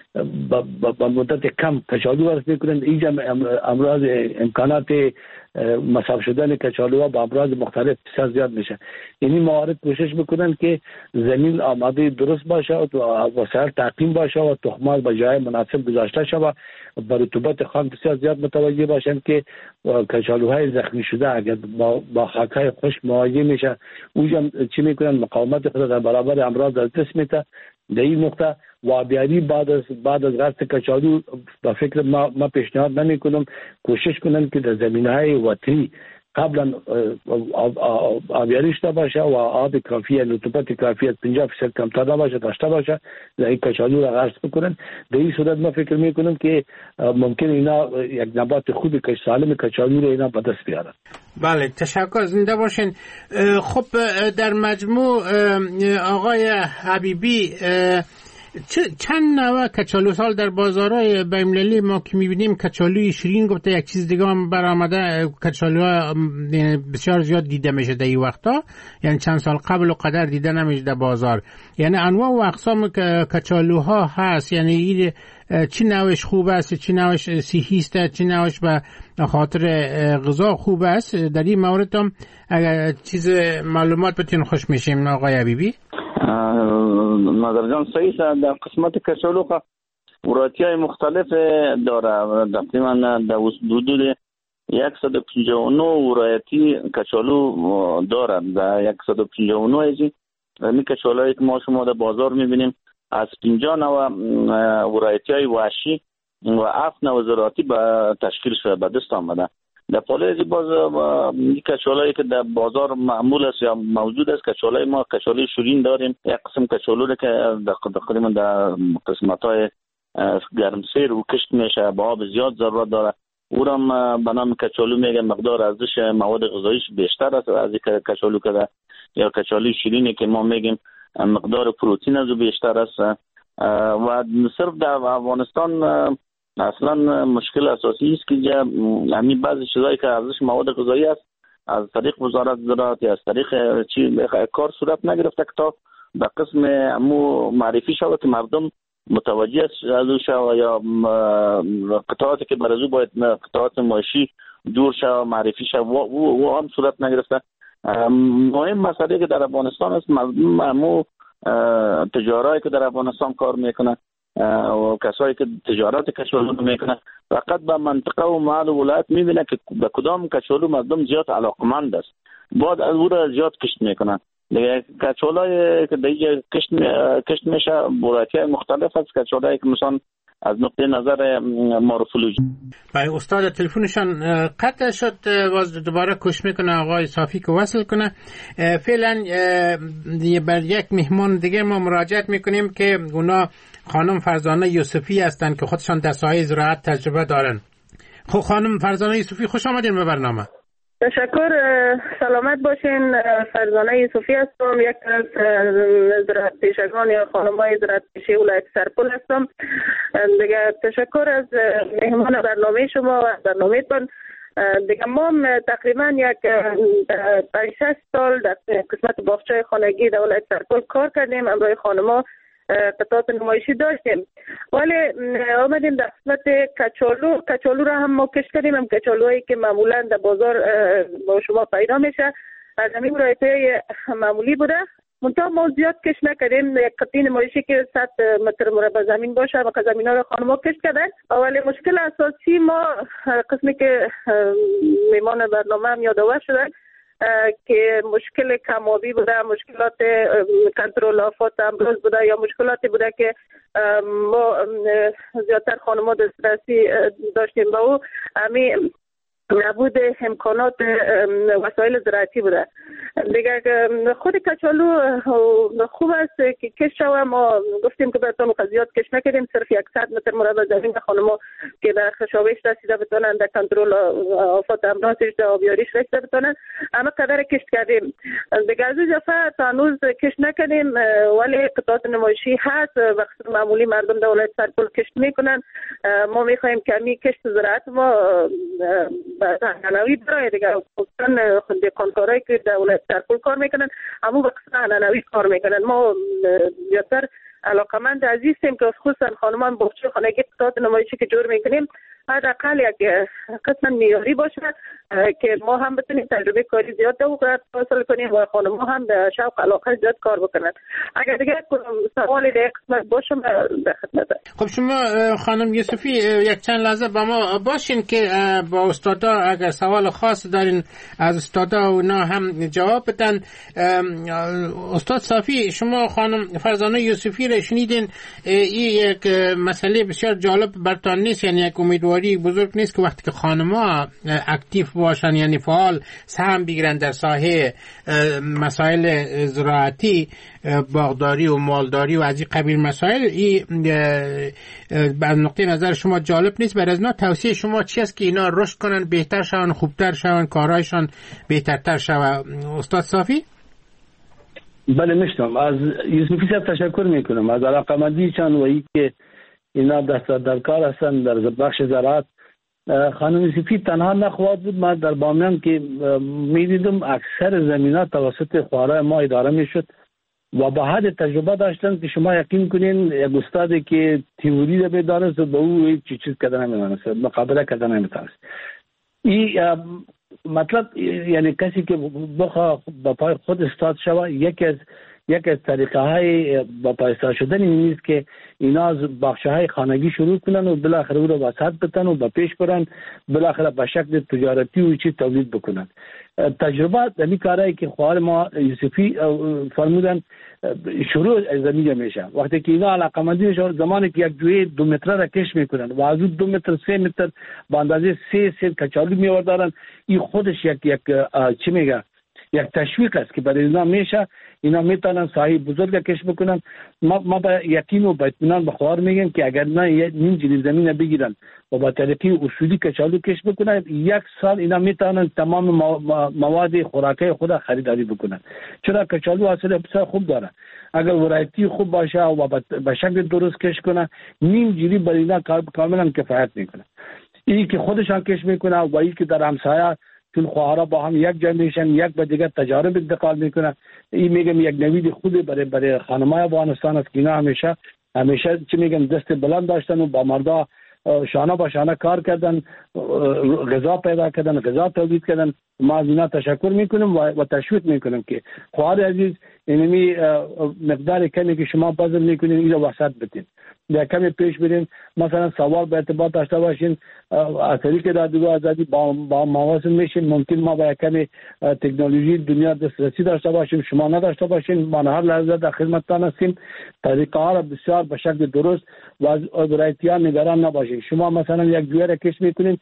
با مدت کم کچالو ورس میکنن، اینجا امراض امکانات مصاب شدن کچالوها با امراض مختلف بسیار زیاد میشه. یعنی موارد کوشش میکنن که زمین آماده درست باشه و وسایل تعقیم باشه و تخم‌ها به جای مناسب گذاشته شود، با رطوبت خاک بسیار زیاد متوجه باشن که کچالوهای زخمی شده اگر با خاک‌های خشک مواجه میشه اونجا چی میکنن؟ مقاومت خود در برابر امراض از دست میده. در این نقطه وابیاری بعد از غرس کچالو به فکر ما پیشنهاد نمی کنم کوشش کنن که در زمینهای وطنی قبلا آبیاری شده باشه و آب کافی، رطوبت کافی 50% کمتر باشه داشته باشه، در این کچالو را غرس بکنن. در این صورت ما فکر می کنم که ممکن اینا یک نبات خوبی که سالم کچالو را اینا به دست بیارن. بله تشکر، زنده باشین. خب در مجموع آقای حبیبی چند نوع کچالو سال در بازارهای بین‌المللی ما که می‌بینیم کچالوی شیرین گفته، یک چیز دیگه هم برآمده، کچالوها بسیار زیاد دیده میشه در این وقتا، یعنی چند سال قبل و قدر دیده نمیشه در بازار. یعنی انواع و اقسام کچالوها هست، یعنی چی نوعش خوب است، چی نوعش صحی است، چی نوعش به خاطر غذا خوب است. در این مورد هم اگر چیز معلومات بتین خوش میشیم آقای حبیبی. نظر جان صحیح است. در قسمت کچالو ورایتی های مختلف داره، تقریبا در حدود 159 ورایتی کچالو داره. در 159 این کچالوهایی که ما شما در بازار میبینیم از 50 نوع ورایتی های وحشی و 7 نوع زراعتی به تشکیل شده به دست آمده. در پاله باز کچالویی که در بازار معمول است یا موجود است، کچالوی ما کچالوی شیرین داریم، یک قسم کچالو که تقریبا در قسمت‌های گرمسیر و کشت میشه با آب زیاد ضرورت داره، او را به نام کچالو میگه. مقدار ارزش مواد غذاییش بیشتر است از کچالو که یا کچالوی شیرینی که ما میگیم مقدار پروتئین از بیشتر است. و صرف در افغانستان اصلا مشکل اساسی است که همین بعضی چیزایی که ارزش مواد غذایی است از طریق وزارت زراعت یا از طریق کار صورت نگرفته که تا به قسم معرفی شود که مردم متوجه از او شود یا قطعاتی که برای او باید قطعات معاشی جور شود معرفی شود و هم صورت نگرفته. مهم مسئله که در افغانستان است مردم تجارایی که در افغانستان کار میکنه و کسایی که تجارت کچالو میکنه فقط به منطقه و محل و ولایت میبینه که به کدام کچالو مردم زیاد علاقمند است، بعد از او را زیاد کشت میکنن. دیگه کچالای که دیگه کشت میشه ولایت‌های مختلف است، کچالایی که مثلا از نقطه نظر مورفولوژی. برای استاد تلفنشان قطع شد، باز دوباره کوشش میکنه آقای صافی که وصل کنه. فعلا بر یک مهمان دیگه ما مراجعت میکنیم که اونا خانم فرزانه یوسفی هستن که خودشان در ساحه زراعت تجربه دارن. خب خانم فرزانه یوسفی خوش آمدین به برنامه. تشکر، سلامت باشین. فرزانه یوسفی هستم، یک از زراعت پیشگان یا خانم‌های زراعت پیشه ولایت سرپل هستم. دیگه تشکر از مهمان برنامه شما و برنامه‌تون. دیگه ما تقریبا یک 5-6 سال در قسمت باغچه خانگی در ولایت سرپل کار کردیم. همراه خانم‌ها قطعات نمایشی داشتیم، ولی آمدیم در قسمت کچالو را هم ما کشت کردیم. هم کچالوهایی که معمولا در بازار با شما پیدا میشه از همین ولایت‌های معمولی بوده، منتها ما زیاد کشت نکردیم. یک قطعه نمایشی که 100 متر مربع زمین باشه و زمین ها را خانم‌ها کشت کردن. ولی مشکل اساسی ما قسمی که میمان برنامه هم یادآور شدن که مشکل کم‌آبی بوده، مشکلات کنترل آفات امراض بوده یا مشکلاتی بوده که ما زیادتر خانم‌ها دسترسی داشتیم با او همین نبود امکانات وسایل زراعتی بوده. دیگه خود کچالو خوب است که کشت شود. ما گفتیم که بهتون زیاد کشت نکردیم، صرف 100 متر مربع زمین خانم‌ها که در خشابش رسیده بتونن، در کنترل آفات امراضش، در آبیاریش رسیده بتونن، اما قدر کشت کردیم. دیگه از این دفعه تا هنوز کشت نکردیم، ولی قطعات نمایشی هست. وقت معمولی مردم در ولایت سرپل کشت میکنن. ما میخوایم کمی کشت زراعت ما عنعنوی برای دیگه خصوصا دکانکارایی که در ولایت سرپل کار میکنن همون به قسم عنعنوی کار میکنن. ما بیشتر علاقمند عزیزیم که خصوصا خانمان باغچه خانگی قطعات نمایشی که جور میکنیم حداقل یک قسم معیاری باشه که ما هم بتونیم تجربه کاری زیاد حاصل کنیم و خانم‌ها هم به شوق علاقه زیاد کار بکنن. اگر دیگه سوالی در قسمت باشه به خدمت. خب شما خانم یوسفی یک چند لحظه با ما باشین که با استادا اگر سوال خاص دارین از استادا اونا هم جواب بدن. استاد صافی، شما خانم فرزانه یوسفی را شنیدین، این یک مسئله بسیار جالب برتان نیست؟ یعنی یک امیدواری بزرگ نیست که وقتی که خانم‌ها اکتیو باشن، یعنی فعال سهم بگیرن در ساحه مسائل زراعتی، باغداری و مالداری و از این قبیل مسائل، این از نقطه نظر شما جالب نیست؟ برای از اینا توصیه شما چی است که اینا رشد کنن، بهتر شون، خوبتر شون، کارهایشان بهترتر شود؟ استاد صافی؟ بله میشتم. از یوسفی صاحب تشکر میکنم از علاقمندیشان و ای که اینا در کار هستن در بخش زراعت. خانم یوسفی تنها نخواهد بود. من در بامیان که میدیدم اکثر زمینات توسط خواهرای ما اداره میشد و با حد تجربه داشتن که شما یقین کنین یک استادی که تئوری رو بدانست به او هیچ چیز کردن نمیتونست، مقابله کردن نمیتونست. این مطلب یعنی کسی که بخواه با پای خود استاد شود، یک از طریقه های با پای استاد شدن این نیست که اینا از بخشه های خانگی شروع کنن و بالاخره او رو وسط بتن و با پیش برن، بالاخره به شکل تجارتی و چیز تولید بکنن. تجربه دمی کارهایی که خواهر ما یوسفی فرمودن شروع از زمینه میشه. وقتی که اینا علاقمندی میشه، زمانی که یک جوی 2 متر را کش میکنن و از 2 متر 3 متر با اندازه 3 کچالو میوردارن، این خودش یک چی میگه، یک تشویق است که برای اینا میشه. اینا میتونن ساحه بزرگ کش بکنن. ما با یقین و با اطمینان به خواهر میگم که اگر نه نیم جریب زمین بگیرن و با طریقه اصولی کچالو کش بکنن، 1 سال اینا میتونن تمام مواد خوراکی خود خریداری بکنن. چرا کچالو حاصل بسیار خوب داره. اگر ورایتی خوب باشه و به شکل درست کش کنه، نیم جریب برای اینا کاملا کفایت میکنه. این که خودشان کش میکنه و این که در همسایه چون خواهرها با هم یک جمع میشن، یک به دیگر تجارب انتقال میکنن. این میگم یک نوید خوبی برای خانم‌های افغانستان است که اینا همیشه همیشه چی میگن دست بلند داشتن و با مردا شانه با شانه کار کردن، غذا پیدا کردن، غذا تولید کردن. ما از اینا تشکر میکنیم و تشویق میکنیم که خواهر عزیز اینمی مقدار کمی که شما بذل میکنین اینو وسط بدین، یا کمی پیش برین. مثلا سوال به ارتباط داشته باشین از طریق رادیو آزادی با مواصل میشین. ممکن ما با کمی تکنولوژی دنیا دسترسی داشته باشیم، شما نداشته باشین. ما هر لحظه در خدمتتان هستیم. طریقه ها را بسیار به شکل درست و از برایتیان نگران نباشین. شما مثلا یک جوی را کش میکنین،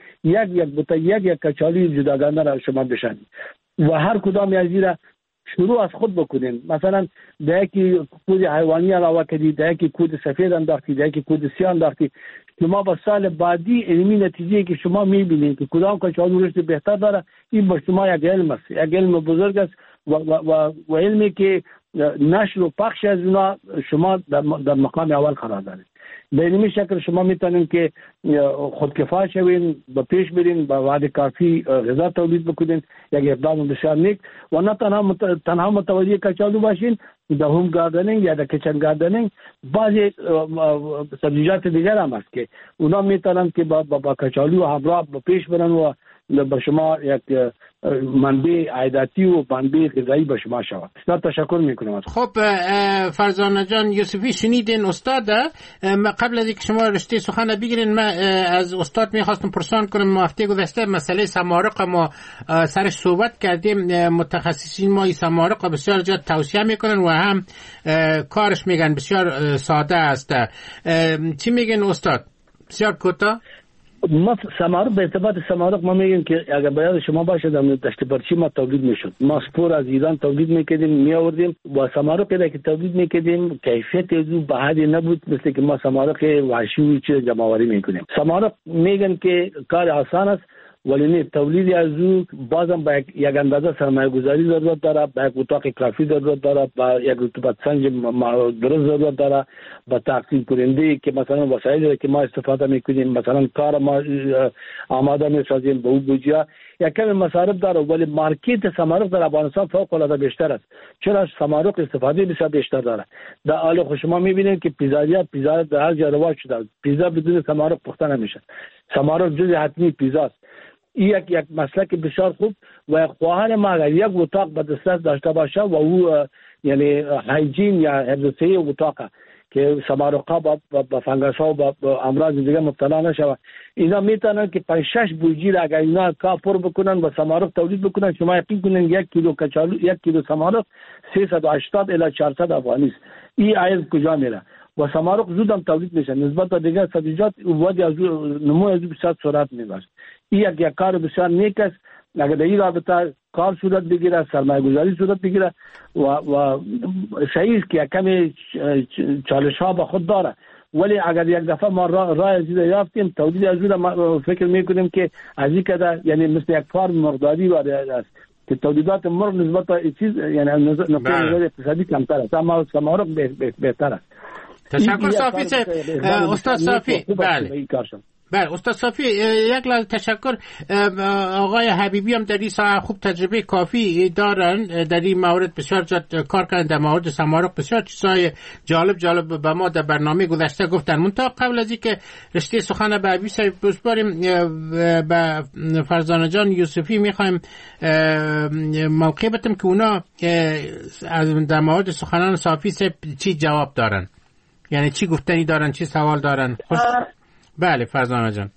یک کچالی جداگانه را شما بشنید و هر کدام از این را شروع از خود بکنین. مثلا در یکی کود حیوانی علاوه کردید، در یکی کود سفید انداختی، در یکی کود سیاه انداختی. شما با سال بعدی علمی نتیجه که شما میبینید که کدام کچالو رشد بهتر داره، این با شما یک علم است، یک علم بزرگ است و علمی که نشر و پخش از اونا شما در مقام اول قرار دارید. به این شکل شما میتونین که خودکفا شوین، به پیش برین، با وعده کافی غذا تولید بکنین. یک اقدام بسیار نیک و نه تنها متوجه کچالو باشین، در هوم گاردنینگ یا در کچن گاردنینگ بعضی سبزیجات دیگر هم هست که اونا میتونن که با کچالو همراه به پیش برن و به شما یک منبع عایداتی و منبع غذایی به شما شود. بسیار تشکر میکنم. خب فرزانه جان یوسفی شنیدین استاد. قبل از اینکه شما رشته سخن بگیرین من از استاد میخواستم پرسان کنم. هفته گذشته مسئله سمارق ما سرش صحبت کردیم. متخصصین ما این سمارق بسیار زیاد توصیه میکنن و هم کارش میگن بسیار ساده است. چی میگن استاد؟ بسیار کوتاه. ما سمارق به ارتباط سمارق ما میگیم که اگر باید شما باشه در دشت برچی ما تولید میشد. ما سپور از ایران تولید میکردیم میآوردیم و سمارق که تولید میکردیم کیفیت از او به حدی نبود مثل که ما سمارق وحشی و چیز جمع‌آوری میکنیم. سمارق میگن که کار آسان است ولی نه، تولید از او بازم با یک اندازه سرمایه گذاری ضرورت داره، با یک اتاق کافی ضرورت داره، با یک رطوبت سنج درست ضرورت داره، با تقسیم کننده که مثلا وسایلی که ما استفاده میکنیم، مثلا کار ما آماده میسازیم به او بودجه یک کمی مصارف داره. ولی مارکت سمارق در افغانستان فوق العاده بیشتر است، چرا سمارق استفاده بسیار بیشتر داره. در حال خود شما میبینید که پیزا در هر جا رواج شده. پیزا بدون سمارق پخته نمیشه. سمارق جزء حتمی پیزا است. یک مسلک بسیار خوب و خواهر ما اگر یک اتاق به دسترس داشته باشه و او یعنی هایجین یا حفظ صحی اتاق که سمارق‌ها با فنگس ها و با امراض دیگه مبتلا نشود، اینا میتونن که 5-6 بوجی را اگر اینا کار بکنن و سمارق تولید بکنن، شما یقین کنین 1 کیلو کچالو 1 کیلو سمارق 380 الی 400 افغانی است. این عیب کجا میره؟ و سمارق زود هم تولید میشه نسبت به دیگر سبزیجات. وادی از نمو از بسیار سرعت میبره. این یک کار بسیار نیک است. اگر در این رابطه کار صورت بگیره، سرمایه گذاری صورت بگیره و صحیح است که کمی چالش ها به خود داره، ولی اگر یک دفعه ما راه از این یافتیم تولید از اون فکر میکنیم که از این کده یعنی مثل یک فارم مرغداری است که تولیدات مرغ نسبت به چیز یعنی نقطه اقتصادی کمتر است، اما سمارق بهتر است. تشکر صافی استاد صافی. بله استاد صافی یک لحظه تشکر. آقای حبیبی هم در این ساعت خوب تجربه کافی دارن در این مورد، بسیار کار کردن در مورد سمارق، بسیار چیزای جالب به ما در برنامه گذشته گفتن. منتها قبل از اینکه رشته سخن به حبیبی صاحب بسپاریم به فرزانه جان یوسفی میخوایم موقع بدیم که اونا در مورد سخنان صافی صاحب چی جواب دارن، یعنی چی گفتنی دارن، چی سوال دارن. بله فرزانه جان.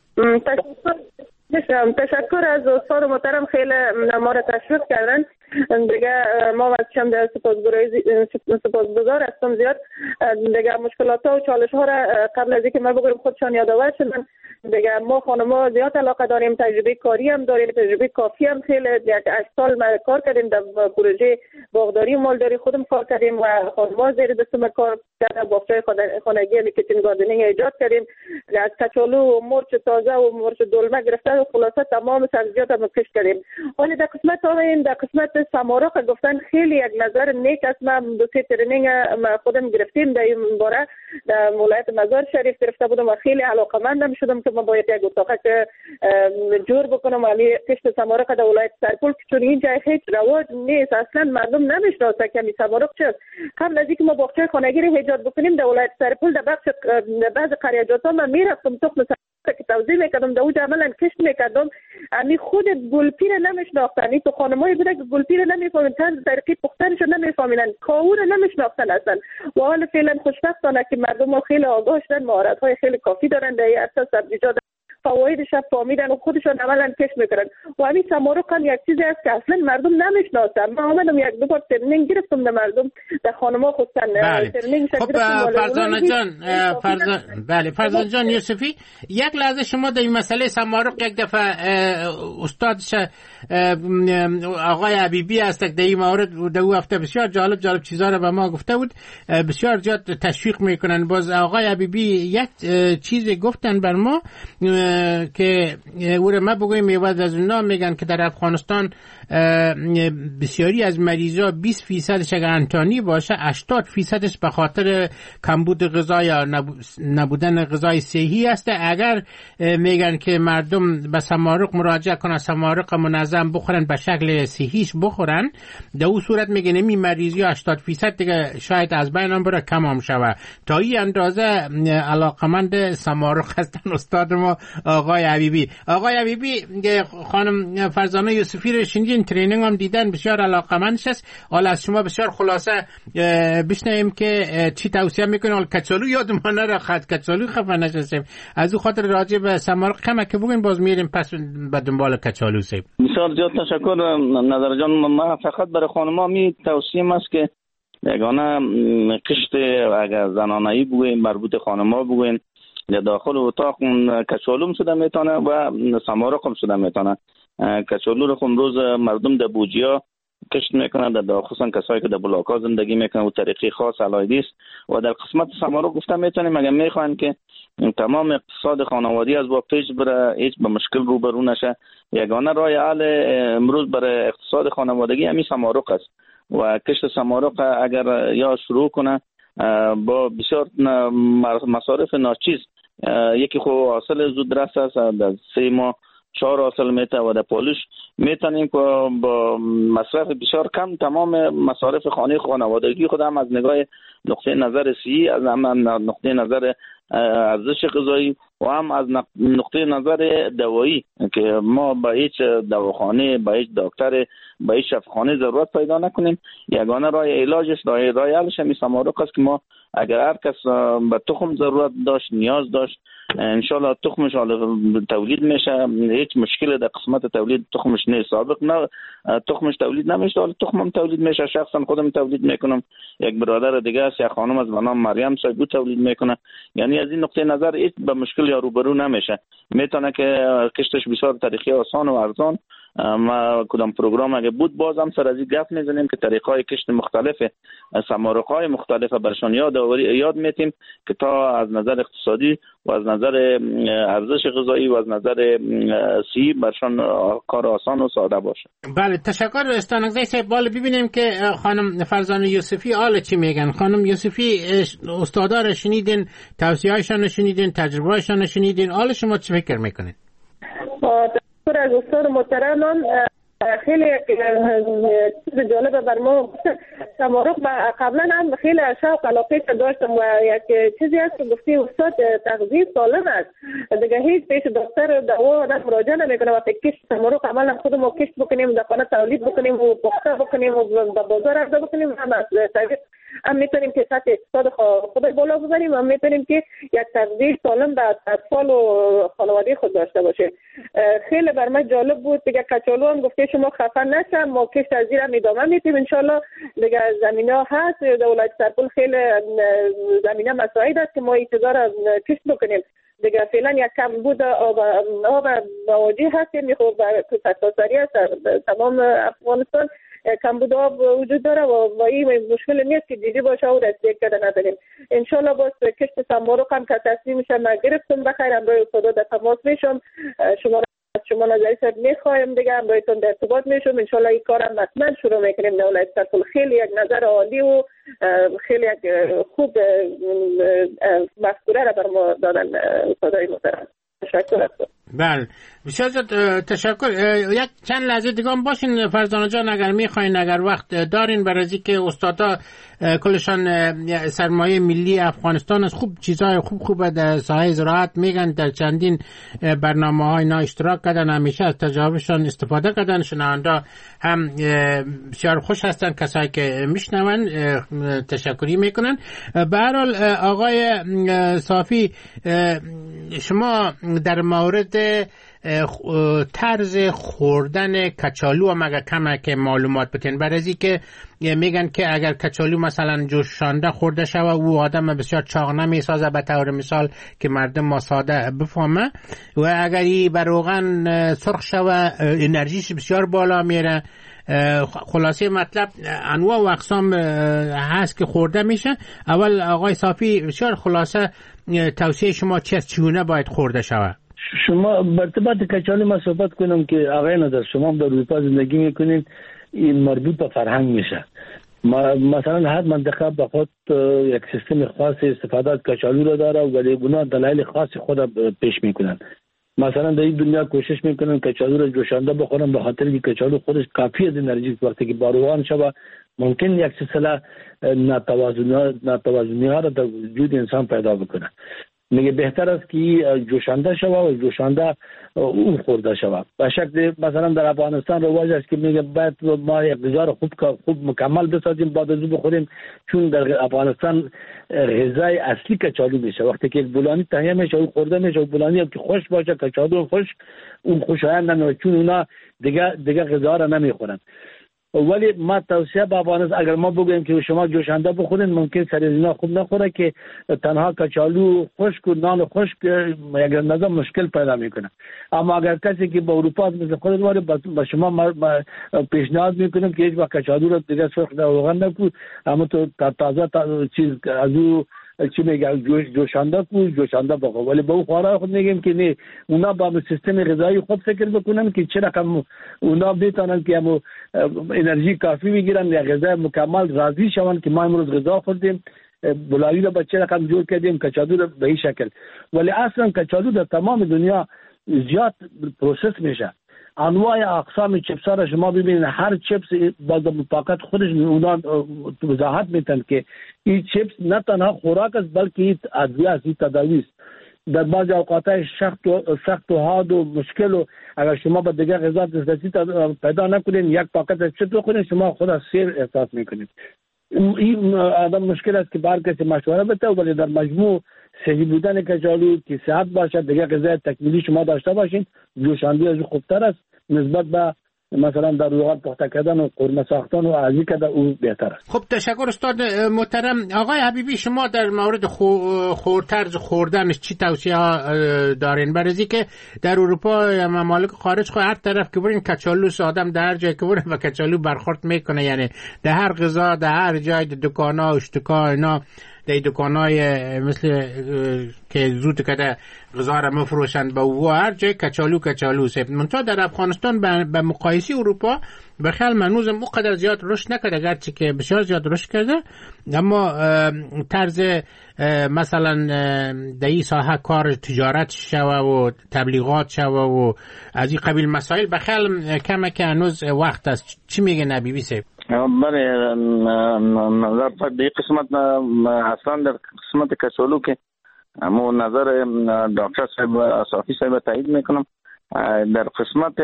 تشکر از استاد محترم، خیلی ما را تشویق کردن دیگه. ما واسه در سپاسگزار هستم زیاد دیگه. مشکلات ها و چالش ها را قبل از اینکه ما بگویم خودشان یادآور شدن دیگه. ما خانم‌ها زیاد علاقه داریم، تجربه کاری هم داریم، تجربه کافی هم. خیلی 8 سال ما کار کردیم در پروژه باغداری و مالداری، خودم کار کردیم و خانم‌ها زیر دست ما کار کردن. باغچه خانگی کیچن گاردنینگ ایجاد کردیم، از کچالو و مرچ تازه و مرچ دلمه گرفته و خلاصه تمام سبزیجات هم کش کردیم. ولی در قسمت راجع سمارق گفتن خیلی یک نظر نیک است. من دو سه ترنینگ خودم گرفتیم در این باره در ولایت مزار شریف گرفته بودم و خیلی علاقه‌مندم شدم که من باید یک اتاق جور بکنم ولی کشت سمارق در ولایت سرپل، چون اینجا هیچ رواج نیست، اصلا مردم نمیشناسه که می سمارق چیست. قبل از اینکه ما باغچه خانگی رو ایجاد بکنیم در ولایت سرپل در بخش بعض قریاجات‌ها من میرفتم تخم که توضیح میکردم در اونجا عملا کشت میکردم. امی خود گلپیر نمیشناختن، تو خانمایی بوده که گلپیر نمیفهمن، طرز طریقی پختنشو نمیفهمن، کاهو رو نمیشناختن اصلا. و حالا فعلا خوشبختانه که مردم خیلی آگاه شدن، مهارت‌های خیلی کافی دارن در این سبزیجات، فوایدش فهمیدن و خودشون عملا کشت میکنن. و همین سمارق هم یک چیزی است که اصلا مردم نمیشناسن. من آمدم یک دو بار ترنینگ گرفتم در مردم، در خانم‌ها خصوصا ترنینگ خب فرزانه جان، فرزانه جان یوسفی، یک لحظه شما در این مسئله سمارق یک دفعه استادش آقای حبیبی است در این مورد در او هفته بسیار جالب چیزا رو به ما گفته بود، بسیار زیاد تشویق میکنن. باز آقای حبیبی یک چیزی گفتن بر ما که او رو ما بگویم میواد از اونا میگن که در افغانستان بسیاری از مریضا 20% اگر انتانی باشه 80% به خاطر کمبود غذا یا نبودن غذای صحی است. اگر میگن که مردم به سمارق مراجعه کنن، سمارق منظم بخورن، به شکل صحیش بخورن، در اون صورت میگن این مریضی 80% دیگه شاید از بین هم بره کم هم شوه. تا این اندازه علاقمند سمارق هستن استاد ما آقای حبیبی. آقای حبیبی، خانم فرزانه یوسفی رو شنیدین، ترینینگ هم دیدن، بسیار علاقمندش است. حالا از شما بسیار خلاصه بشنویم که چی توصیه میکنین. حالا کچالو یادمان نره، کچالو خفه نشیم، از او خاطر راجع به سمارق کمک که بگین، باز میریم پس به دنبال کچالو سیب. بسیار زیاد تشکر نظر جان. ما فقط برای خانم‌ها می توصیه است که یگانه قشت اگر زنانه‌ای بگوین، مربوط خانم‌ها بگوین، یا داخل اتاق کچالو شده میتونه و سمارق هم شده میتونه. کچالو رو امروز مردم در بوجیا کشت میکنن، در خصوصا کسایی که در بلاک‌ها زندگی میکنن و طریقی خاص علایدی است. و در قسمت سمارق گفته میتونیم اگر میخواین که تمام اقتصاد خانوادگی از وقت پیش بره، هیچ به مشکل روبرو نشه، یگانه راه حل امروز برای اقتصاد خانوادگی همین سمارق است. و کشت سمارق اگر یا شروع کنه با بسیار مصارف ناچیز، یکی خو حاصل زودرس است، در 3 ماه 4 حاصل میته و در پالوش میتونیم که با مصرف بسیار کم تمام مصارف خانوادگی خود هم از نگاه نقطه نظر صحی، از هم نقطه نظر ارزش غذایی و هم از نقطه نظر دوایی که ما با هیچ دواخانه، با هیچ دکتر، با هیچ شفاخانه ضرورت پیدا نکنیم. یگانه راه علاجش، راه حلش همین سمارق است که ما اگر هر کس به تخم ضرورت داشت، نیاز داشت، انشالله تخمش تولید میشه. هیچ مشکل در قسمت تولید تخمش نیست. سابق نه تخمش تولید نمیشه، حالا تخمم تولید میشه. شخصا خودم تولید میکنم، یک برادر دیگه است، یک خانم از نام مریم صاحب تولید میکنه. یعنی از این نقطه نظر هیچ به مشکل یا روبرو نمیشه. میتونه که کشتش بسیار طریقی آسان و ارزان. ما کدام پروگرام اگه بود باز هم سر از این گپ میزنیم که طریقای کشت مختلف، سمارق‌های مختلف برشان یاد میتیم که تا از نظر اقتصادی و از نظر ارزش غذایی و از نظر صحی برشان کار آسان و ساده باشه. بله، تشکر استانگزی صاحب. بالا ببینیم که خانم فرزانه یوسفی حالا چی میگن. خانم یوسفی، استادا رو شنیدین، توصیه‌هاشون شنیدین، تجربه‌هاشون شنیدین، حالا شما چی فکر میکنین؟ تشکر از استاد محترم. خیلی چیز جالبه بر ما. سمارق قبلا هم خیلی شوق علاقه داشتم و یک چیزی هست که گفتی استاد، تغذیه سالم است دیگه. هیچ پیش دکتر دوا مراجعه نمیکنه. وقتی کشت سمارق عملا خودمون کشت بکنیم، در خانه تولید بکنیم و پخته بکنیم و به بازار عرضه بکنیم، هم میتونیم که سطح اقتصاد خود بالا ببریم، هم میتونیم که یک تغذیه سالم به اطفال و خانواده خود داشته باشیم. خیلی بر من جالب بود دیگه. کچالو هم گفته شما خفه نشم، ما کشت از زیرم ادامه میدیم ان شاء الله. دیگه زمینه هست در ولایت سرپل، خیلی زمینه مساعد است که ما انتظار کشت بکنیم. دیگه فعلا یک کم بود آب مواجه هستیم، خب سرتاسری است تمام افغانستان کمبود آب وجود داره و این مشکل نیست که دیدی باشه و رسیدگی کرده نداریم. انشالله باز کشت سمارق هم که تصمیم میشه ما گرفتم بخیر، امروز خدا در تماس میشم. شما را شما نظری صاحب میخوایم دیگه همراهتون در ارتباط میشم. ان شاء الله این کارم حتما شروع میکنیم. در ولایت سرپل خیلی یک نظر عالی و خیلی یک خوب مفکوره را بر ما دادن استادای محترم. تشکر. بله بسیار تشکر. یک چند لحظه دیگه هم باشین فرزانه جان اگر میخواین، اگر وقت دارین، برای اینکه استادا کلشان سرمایه ملی افغانستان است، خوب چیزهای خوب در ساحه زراعت میگن، در چندین برنامه‌های اینا اشتراک کردن، همیشه از تجاربشان استفاده کردن. شنونده هم بسیار خوش هستن کسایی که میشنون، تشکری میکنن. به هر حال آقای صافی، شما در مورد طرز خوردن کچالو هم اگر کمک معلومات بتین، برای از که میگن که اگر کچالو مثلا جوشانده خورده شوه او آدم بسیار چاق نمیسازه، به طور مثال که مردم ما ساده بفهمه، و اگر ای بر روغن سرخ شوه انرژیش بسیار بالا میره. خلاصه مطلب انواع و اقسام هست که خورده میشه. اول آقای صافی بسیار خلاصه توصیه شما چگونه باید خورده شوه؟ شما برتباط کچالو ما صحبت کنم که آقای نظر شما در اروپا زندگی میکنین، این مربوط به فرهنگ میشه. مثلا هر منطقه به خود یک سیستم خاص استفاده از کچالو را داره ولی اونا دلایل خاص خود پیش میکنن. مثلا در این دنیا کوشش میکنن کچالو را جوشانده بخورن به خاطر که کچالو خودش کافی از انرژی وقتی که باروان شوه ممکن یک سلسله ناتوازنی ها را در وجود انسان پیدا بکنه. میگه بهتر است که جوشانده شوه و جوشانده اون خورده شوه. به شکل مثلا در افغانستان رواج است که میگه باید ما یک غذا خوب مکمل بسازیم بعد از بخوریم، چون در افغانستان غذای اصلی کچالو میشه. وقتی که بولانی تهیه میشه و خورده میشه و بولانی هم که خوش باشه کچالو خوش، اون خوشایند نمیشه چون اونا دیگه غذا را نمیخورن. ولی ما توصیه به افغانستان اگر ما بگوییم که شما جوشانده بخورین ممکن سر اینا خوب نخوره که تنها کچالو خشک و نان خشک یک نظر مشکل پیدا میکنه. اما اگر کسی که به اروپا مثل خود واره با شما پیشنهاد میکنم که هیچ وقت کچالو رو دیگه سرخ در روغن نکو، اما تو تازه چیز از او چی میگه جوشانده بخور. ولی به اون خوارا خود میگیم که نه، اونا با سیستم غذایی خود فکر بکنن که چه رقم اونا بتونن که همو انرژی کافی میگیرن یا غذا مکمل راضی شون که ما امروز غذا خوردیم بلایی رو با چه رقم جور کردیم کچالو رو به این شکل. ولی اصلا کچالو در تمام دنیا زیاد پروسس میشه. انواع اقسام چپس ها را شما ببینید، هر چپس با فقط خودش اونا وضاحت میتن که این چپس نه تنها خوراک است بلکه ادویه است، تداوی است. در بعض اوقات سخت و حاد و مشکل و اگر شما با دیگه غذا دسترسی پیدا نکنین یک پاکت چپس بخورین شما خود از سیر احساس میکنید. این آدم مشکل است که بر کسی مشوره بده، ولی در مجموع صحیح بودن کچالو که صحت باشه دیگه غذای تکمیلی شما داشته باشین، جوشاندهی از خوبتر است نسبت به مثلا در روغن پخته کردن و قورمه ساختن و ازی کردن او بهتر است. خب تشکر استاد محترم. آقای حبیبی شما در مورد طرز خوردنش چی توصیه ها دارین؟ برای اینکه در اروپا یا ممالک خارج هر طرف که برین کچالو آدم در هر جای که برین و کچالو برخورد میکنه، یعنی در هر غذا در هر جای دکانا و اشتکا اینا در دکانای مثل که زود کده غذا را مفروشند با و هر جای کچالو سیب. منتها در افغانستان به مقایسه اروپا بخیال منوز مقدر زیاد رشد نکرده، گرچه که بسیار زیاد رشد کرده، اما طرز مثلا در این ساحه کار تجارت شوه و تبلیغات شوه و از این قبیل مسائل بخیال کمه که هنوز وقت است. چی میگه نبیبی سیب؟ بله نظر در قسمت اصلا در قسمت کچالو که همون نظر دکتر صاحب صافی صاحب تایید میکنم. در قسمت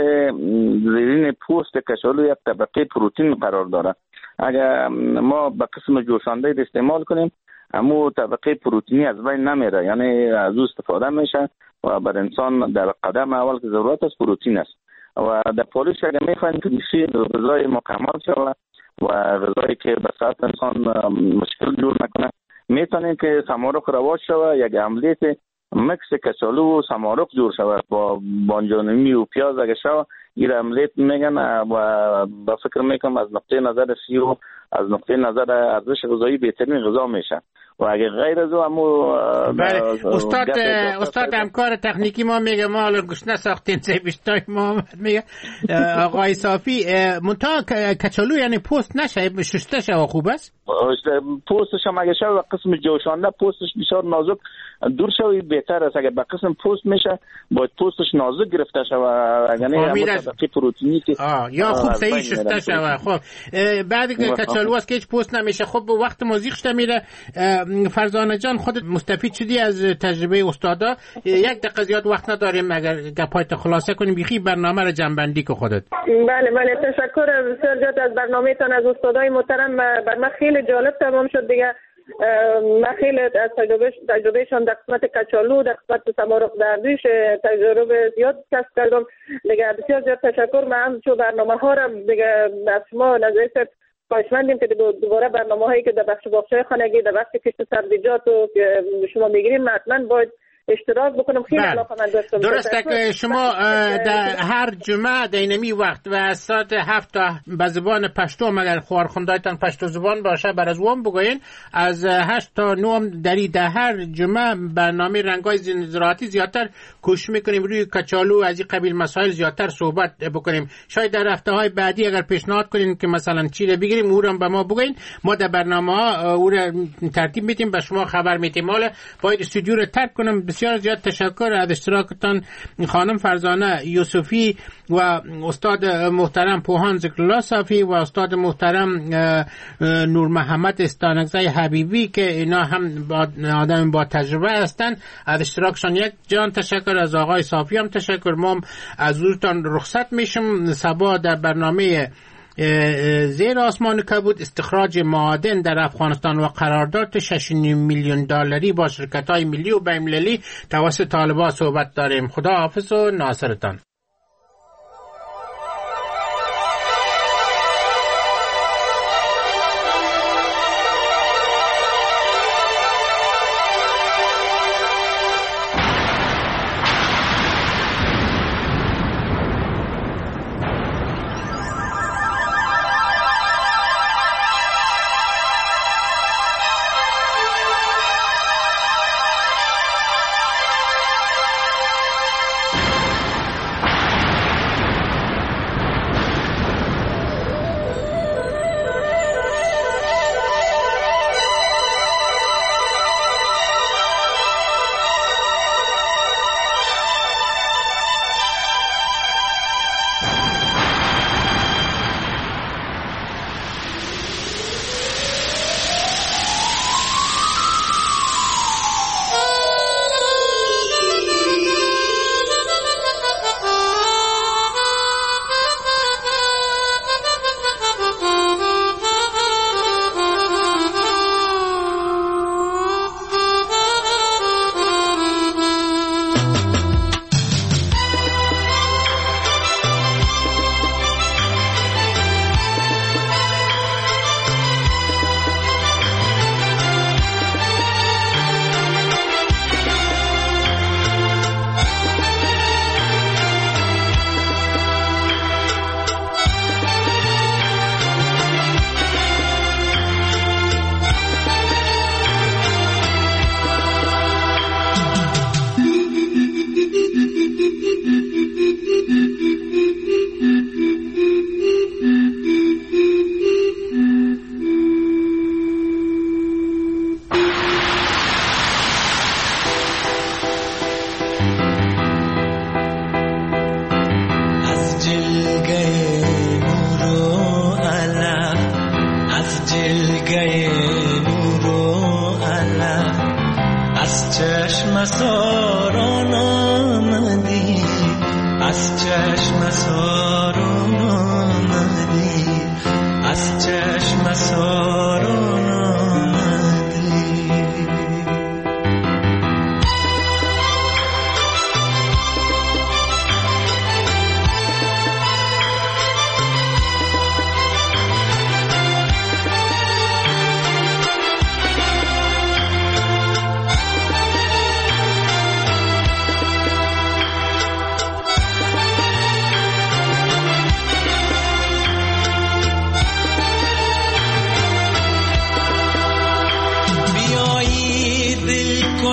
زیرین پوست کچالو یک طبقه پروتئین قرار داره. اگر ما به قسم جوشانده استعمال کنیم همون طبقه پروتئینی از بین نمیره، یعنی از او استفاده میشه و بر انسان در قدم اول که ضرورت است پروتئین است. و در پالیش اگر میخوایم که بسیار غذای مکمل شود و غذایی که به صحت انسان مشکل جور نکنه، میتونیم که سمارق رواج شود، یک املیت مکس کچالو و سمارق جور شود با بانجانمی و پیاز اگر شود این املیت میگن و با فکر میکنم از نقطه نظر سیو از نقطه نظر ارزش غذایی بهترین غذا میشه و اگه غیر از او استاد همکار تکنیکی ما میگه ما الان گوشت نساختین سه بیشتر ما میگه آقای صافی منتها کچالو یعنی پوست نشه شسته شه خوب است پوستش هم اگه شوی قسم جوشانده پوستش بسیار نازک دور شوی بهتر است. اگه به قسم پوست میشه باید پوستش نازک گرفته شوه اگر نه طبقه پروتئینی که یا خوب صحیح شسته شوه. خب بعد کچالو است که هیچ پوست نمیشه. خب وقت موزیقش میره. فرزانه جان خودت مستفید شدی از تجربه استادا. یک دقیقه زیاد وقت نداریم اگر گپایت خلاصه کنیم بیخی برنامه رو جنبندی که خودت. بله تشکر بسیار زیاد از برنامه‌تان از استادای محترم. بر من خیلی جالب تمام شد دیگه. من خیلی از تجربهشان در قسمت کچالو در قسمت سمارق دردوش تجربه زیاد کسب کردم دیگه. بسیار زیاد تشکر. من هم چون برنامه ها را دیگه از شما نظریه خواهشمندیم که دوباره برنامه هایی که در بخش باغچه‌های خانگی در بخش کشت سبزیجات و که شما میگیریم حتما باید اشتراک بکنم. خیلی علاقه‌مند هستم. درسته که شما در هر جمعه در اینمی وقت و از ساعت 7 تا به زبان پشتو اگر خوارخوندایتان پشتو زبان باشه بر از وام بگوین از 8 تا 9 در هر جمعه برنامه رنگای زراعتی زیادتر کوشش میکنیم روی کچالو از این قبیل مسائل زیادتر صحبت بکنیم. شاید در هفته‌های بعدی اگر پیشنهاد کنین که مثلا چی رو بگیریم او رو به ما بگین ما در برنامه‌ها او رو ترتیب میدیم به شما خبر میدیم. حالا باید استودیو رو ترک کنم. بسیار زیاد تشکر از اشتراکتان خانم فرزانه یوسفی و استاد محترم پوهان ذکرالله صافی و استاد محترم نور محمد استانکزی حبیبی که اینا هم آدم با تجربه هستند. از اشتراکشان یک جان تشکر. از آقای صافی هم تشکر. ما از حضورتان رخصت میشم. صبا در برنامه زیر آسمان کبود استخراج معادن در افغانستان و قرارداد 6.5 میلیون دلاری با شرکت‌های ملی و بین‌المللی توسط طالبان صحبت داریم. خدا حافظ و ناصرتان.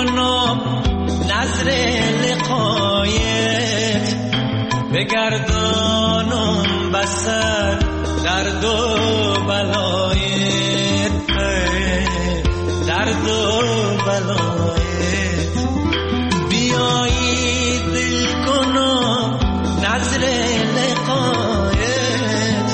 کنم نظر لقایت، بگردانم بسر درد و بلایت، درد و بلایت. بیایی دل کنم نظر لقایت،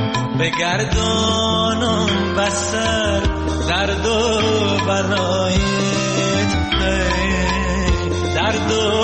بگردانم بسر درد و بلایت، درد و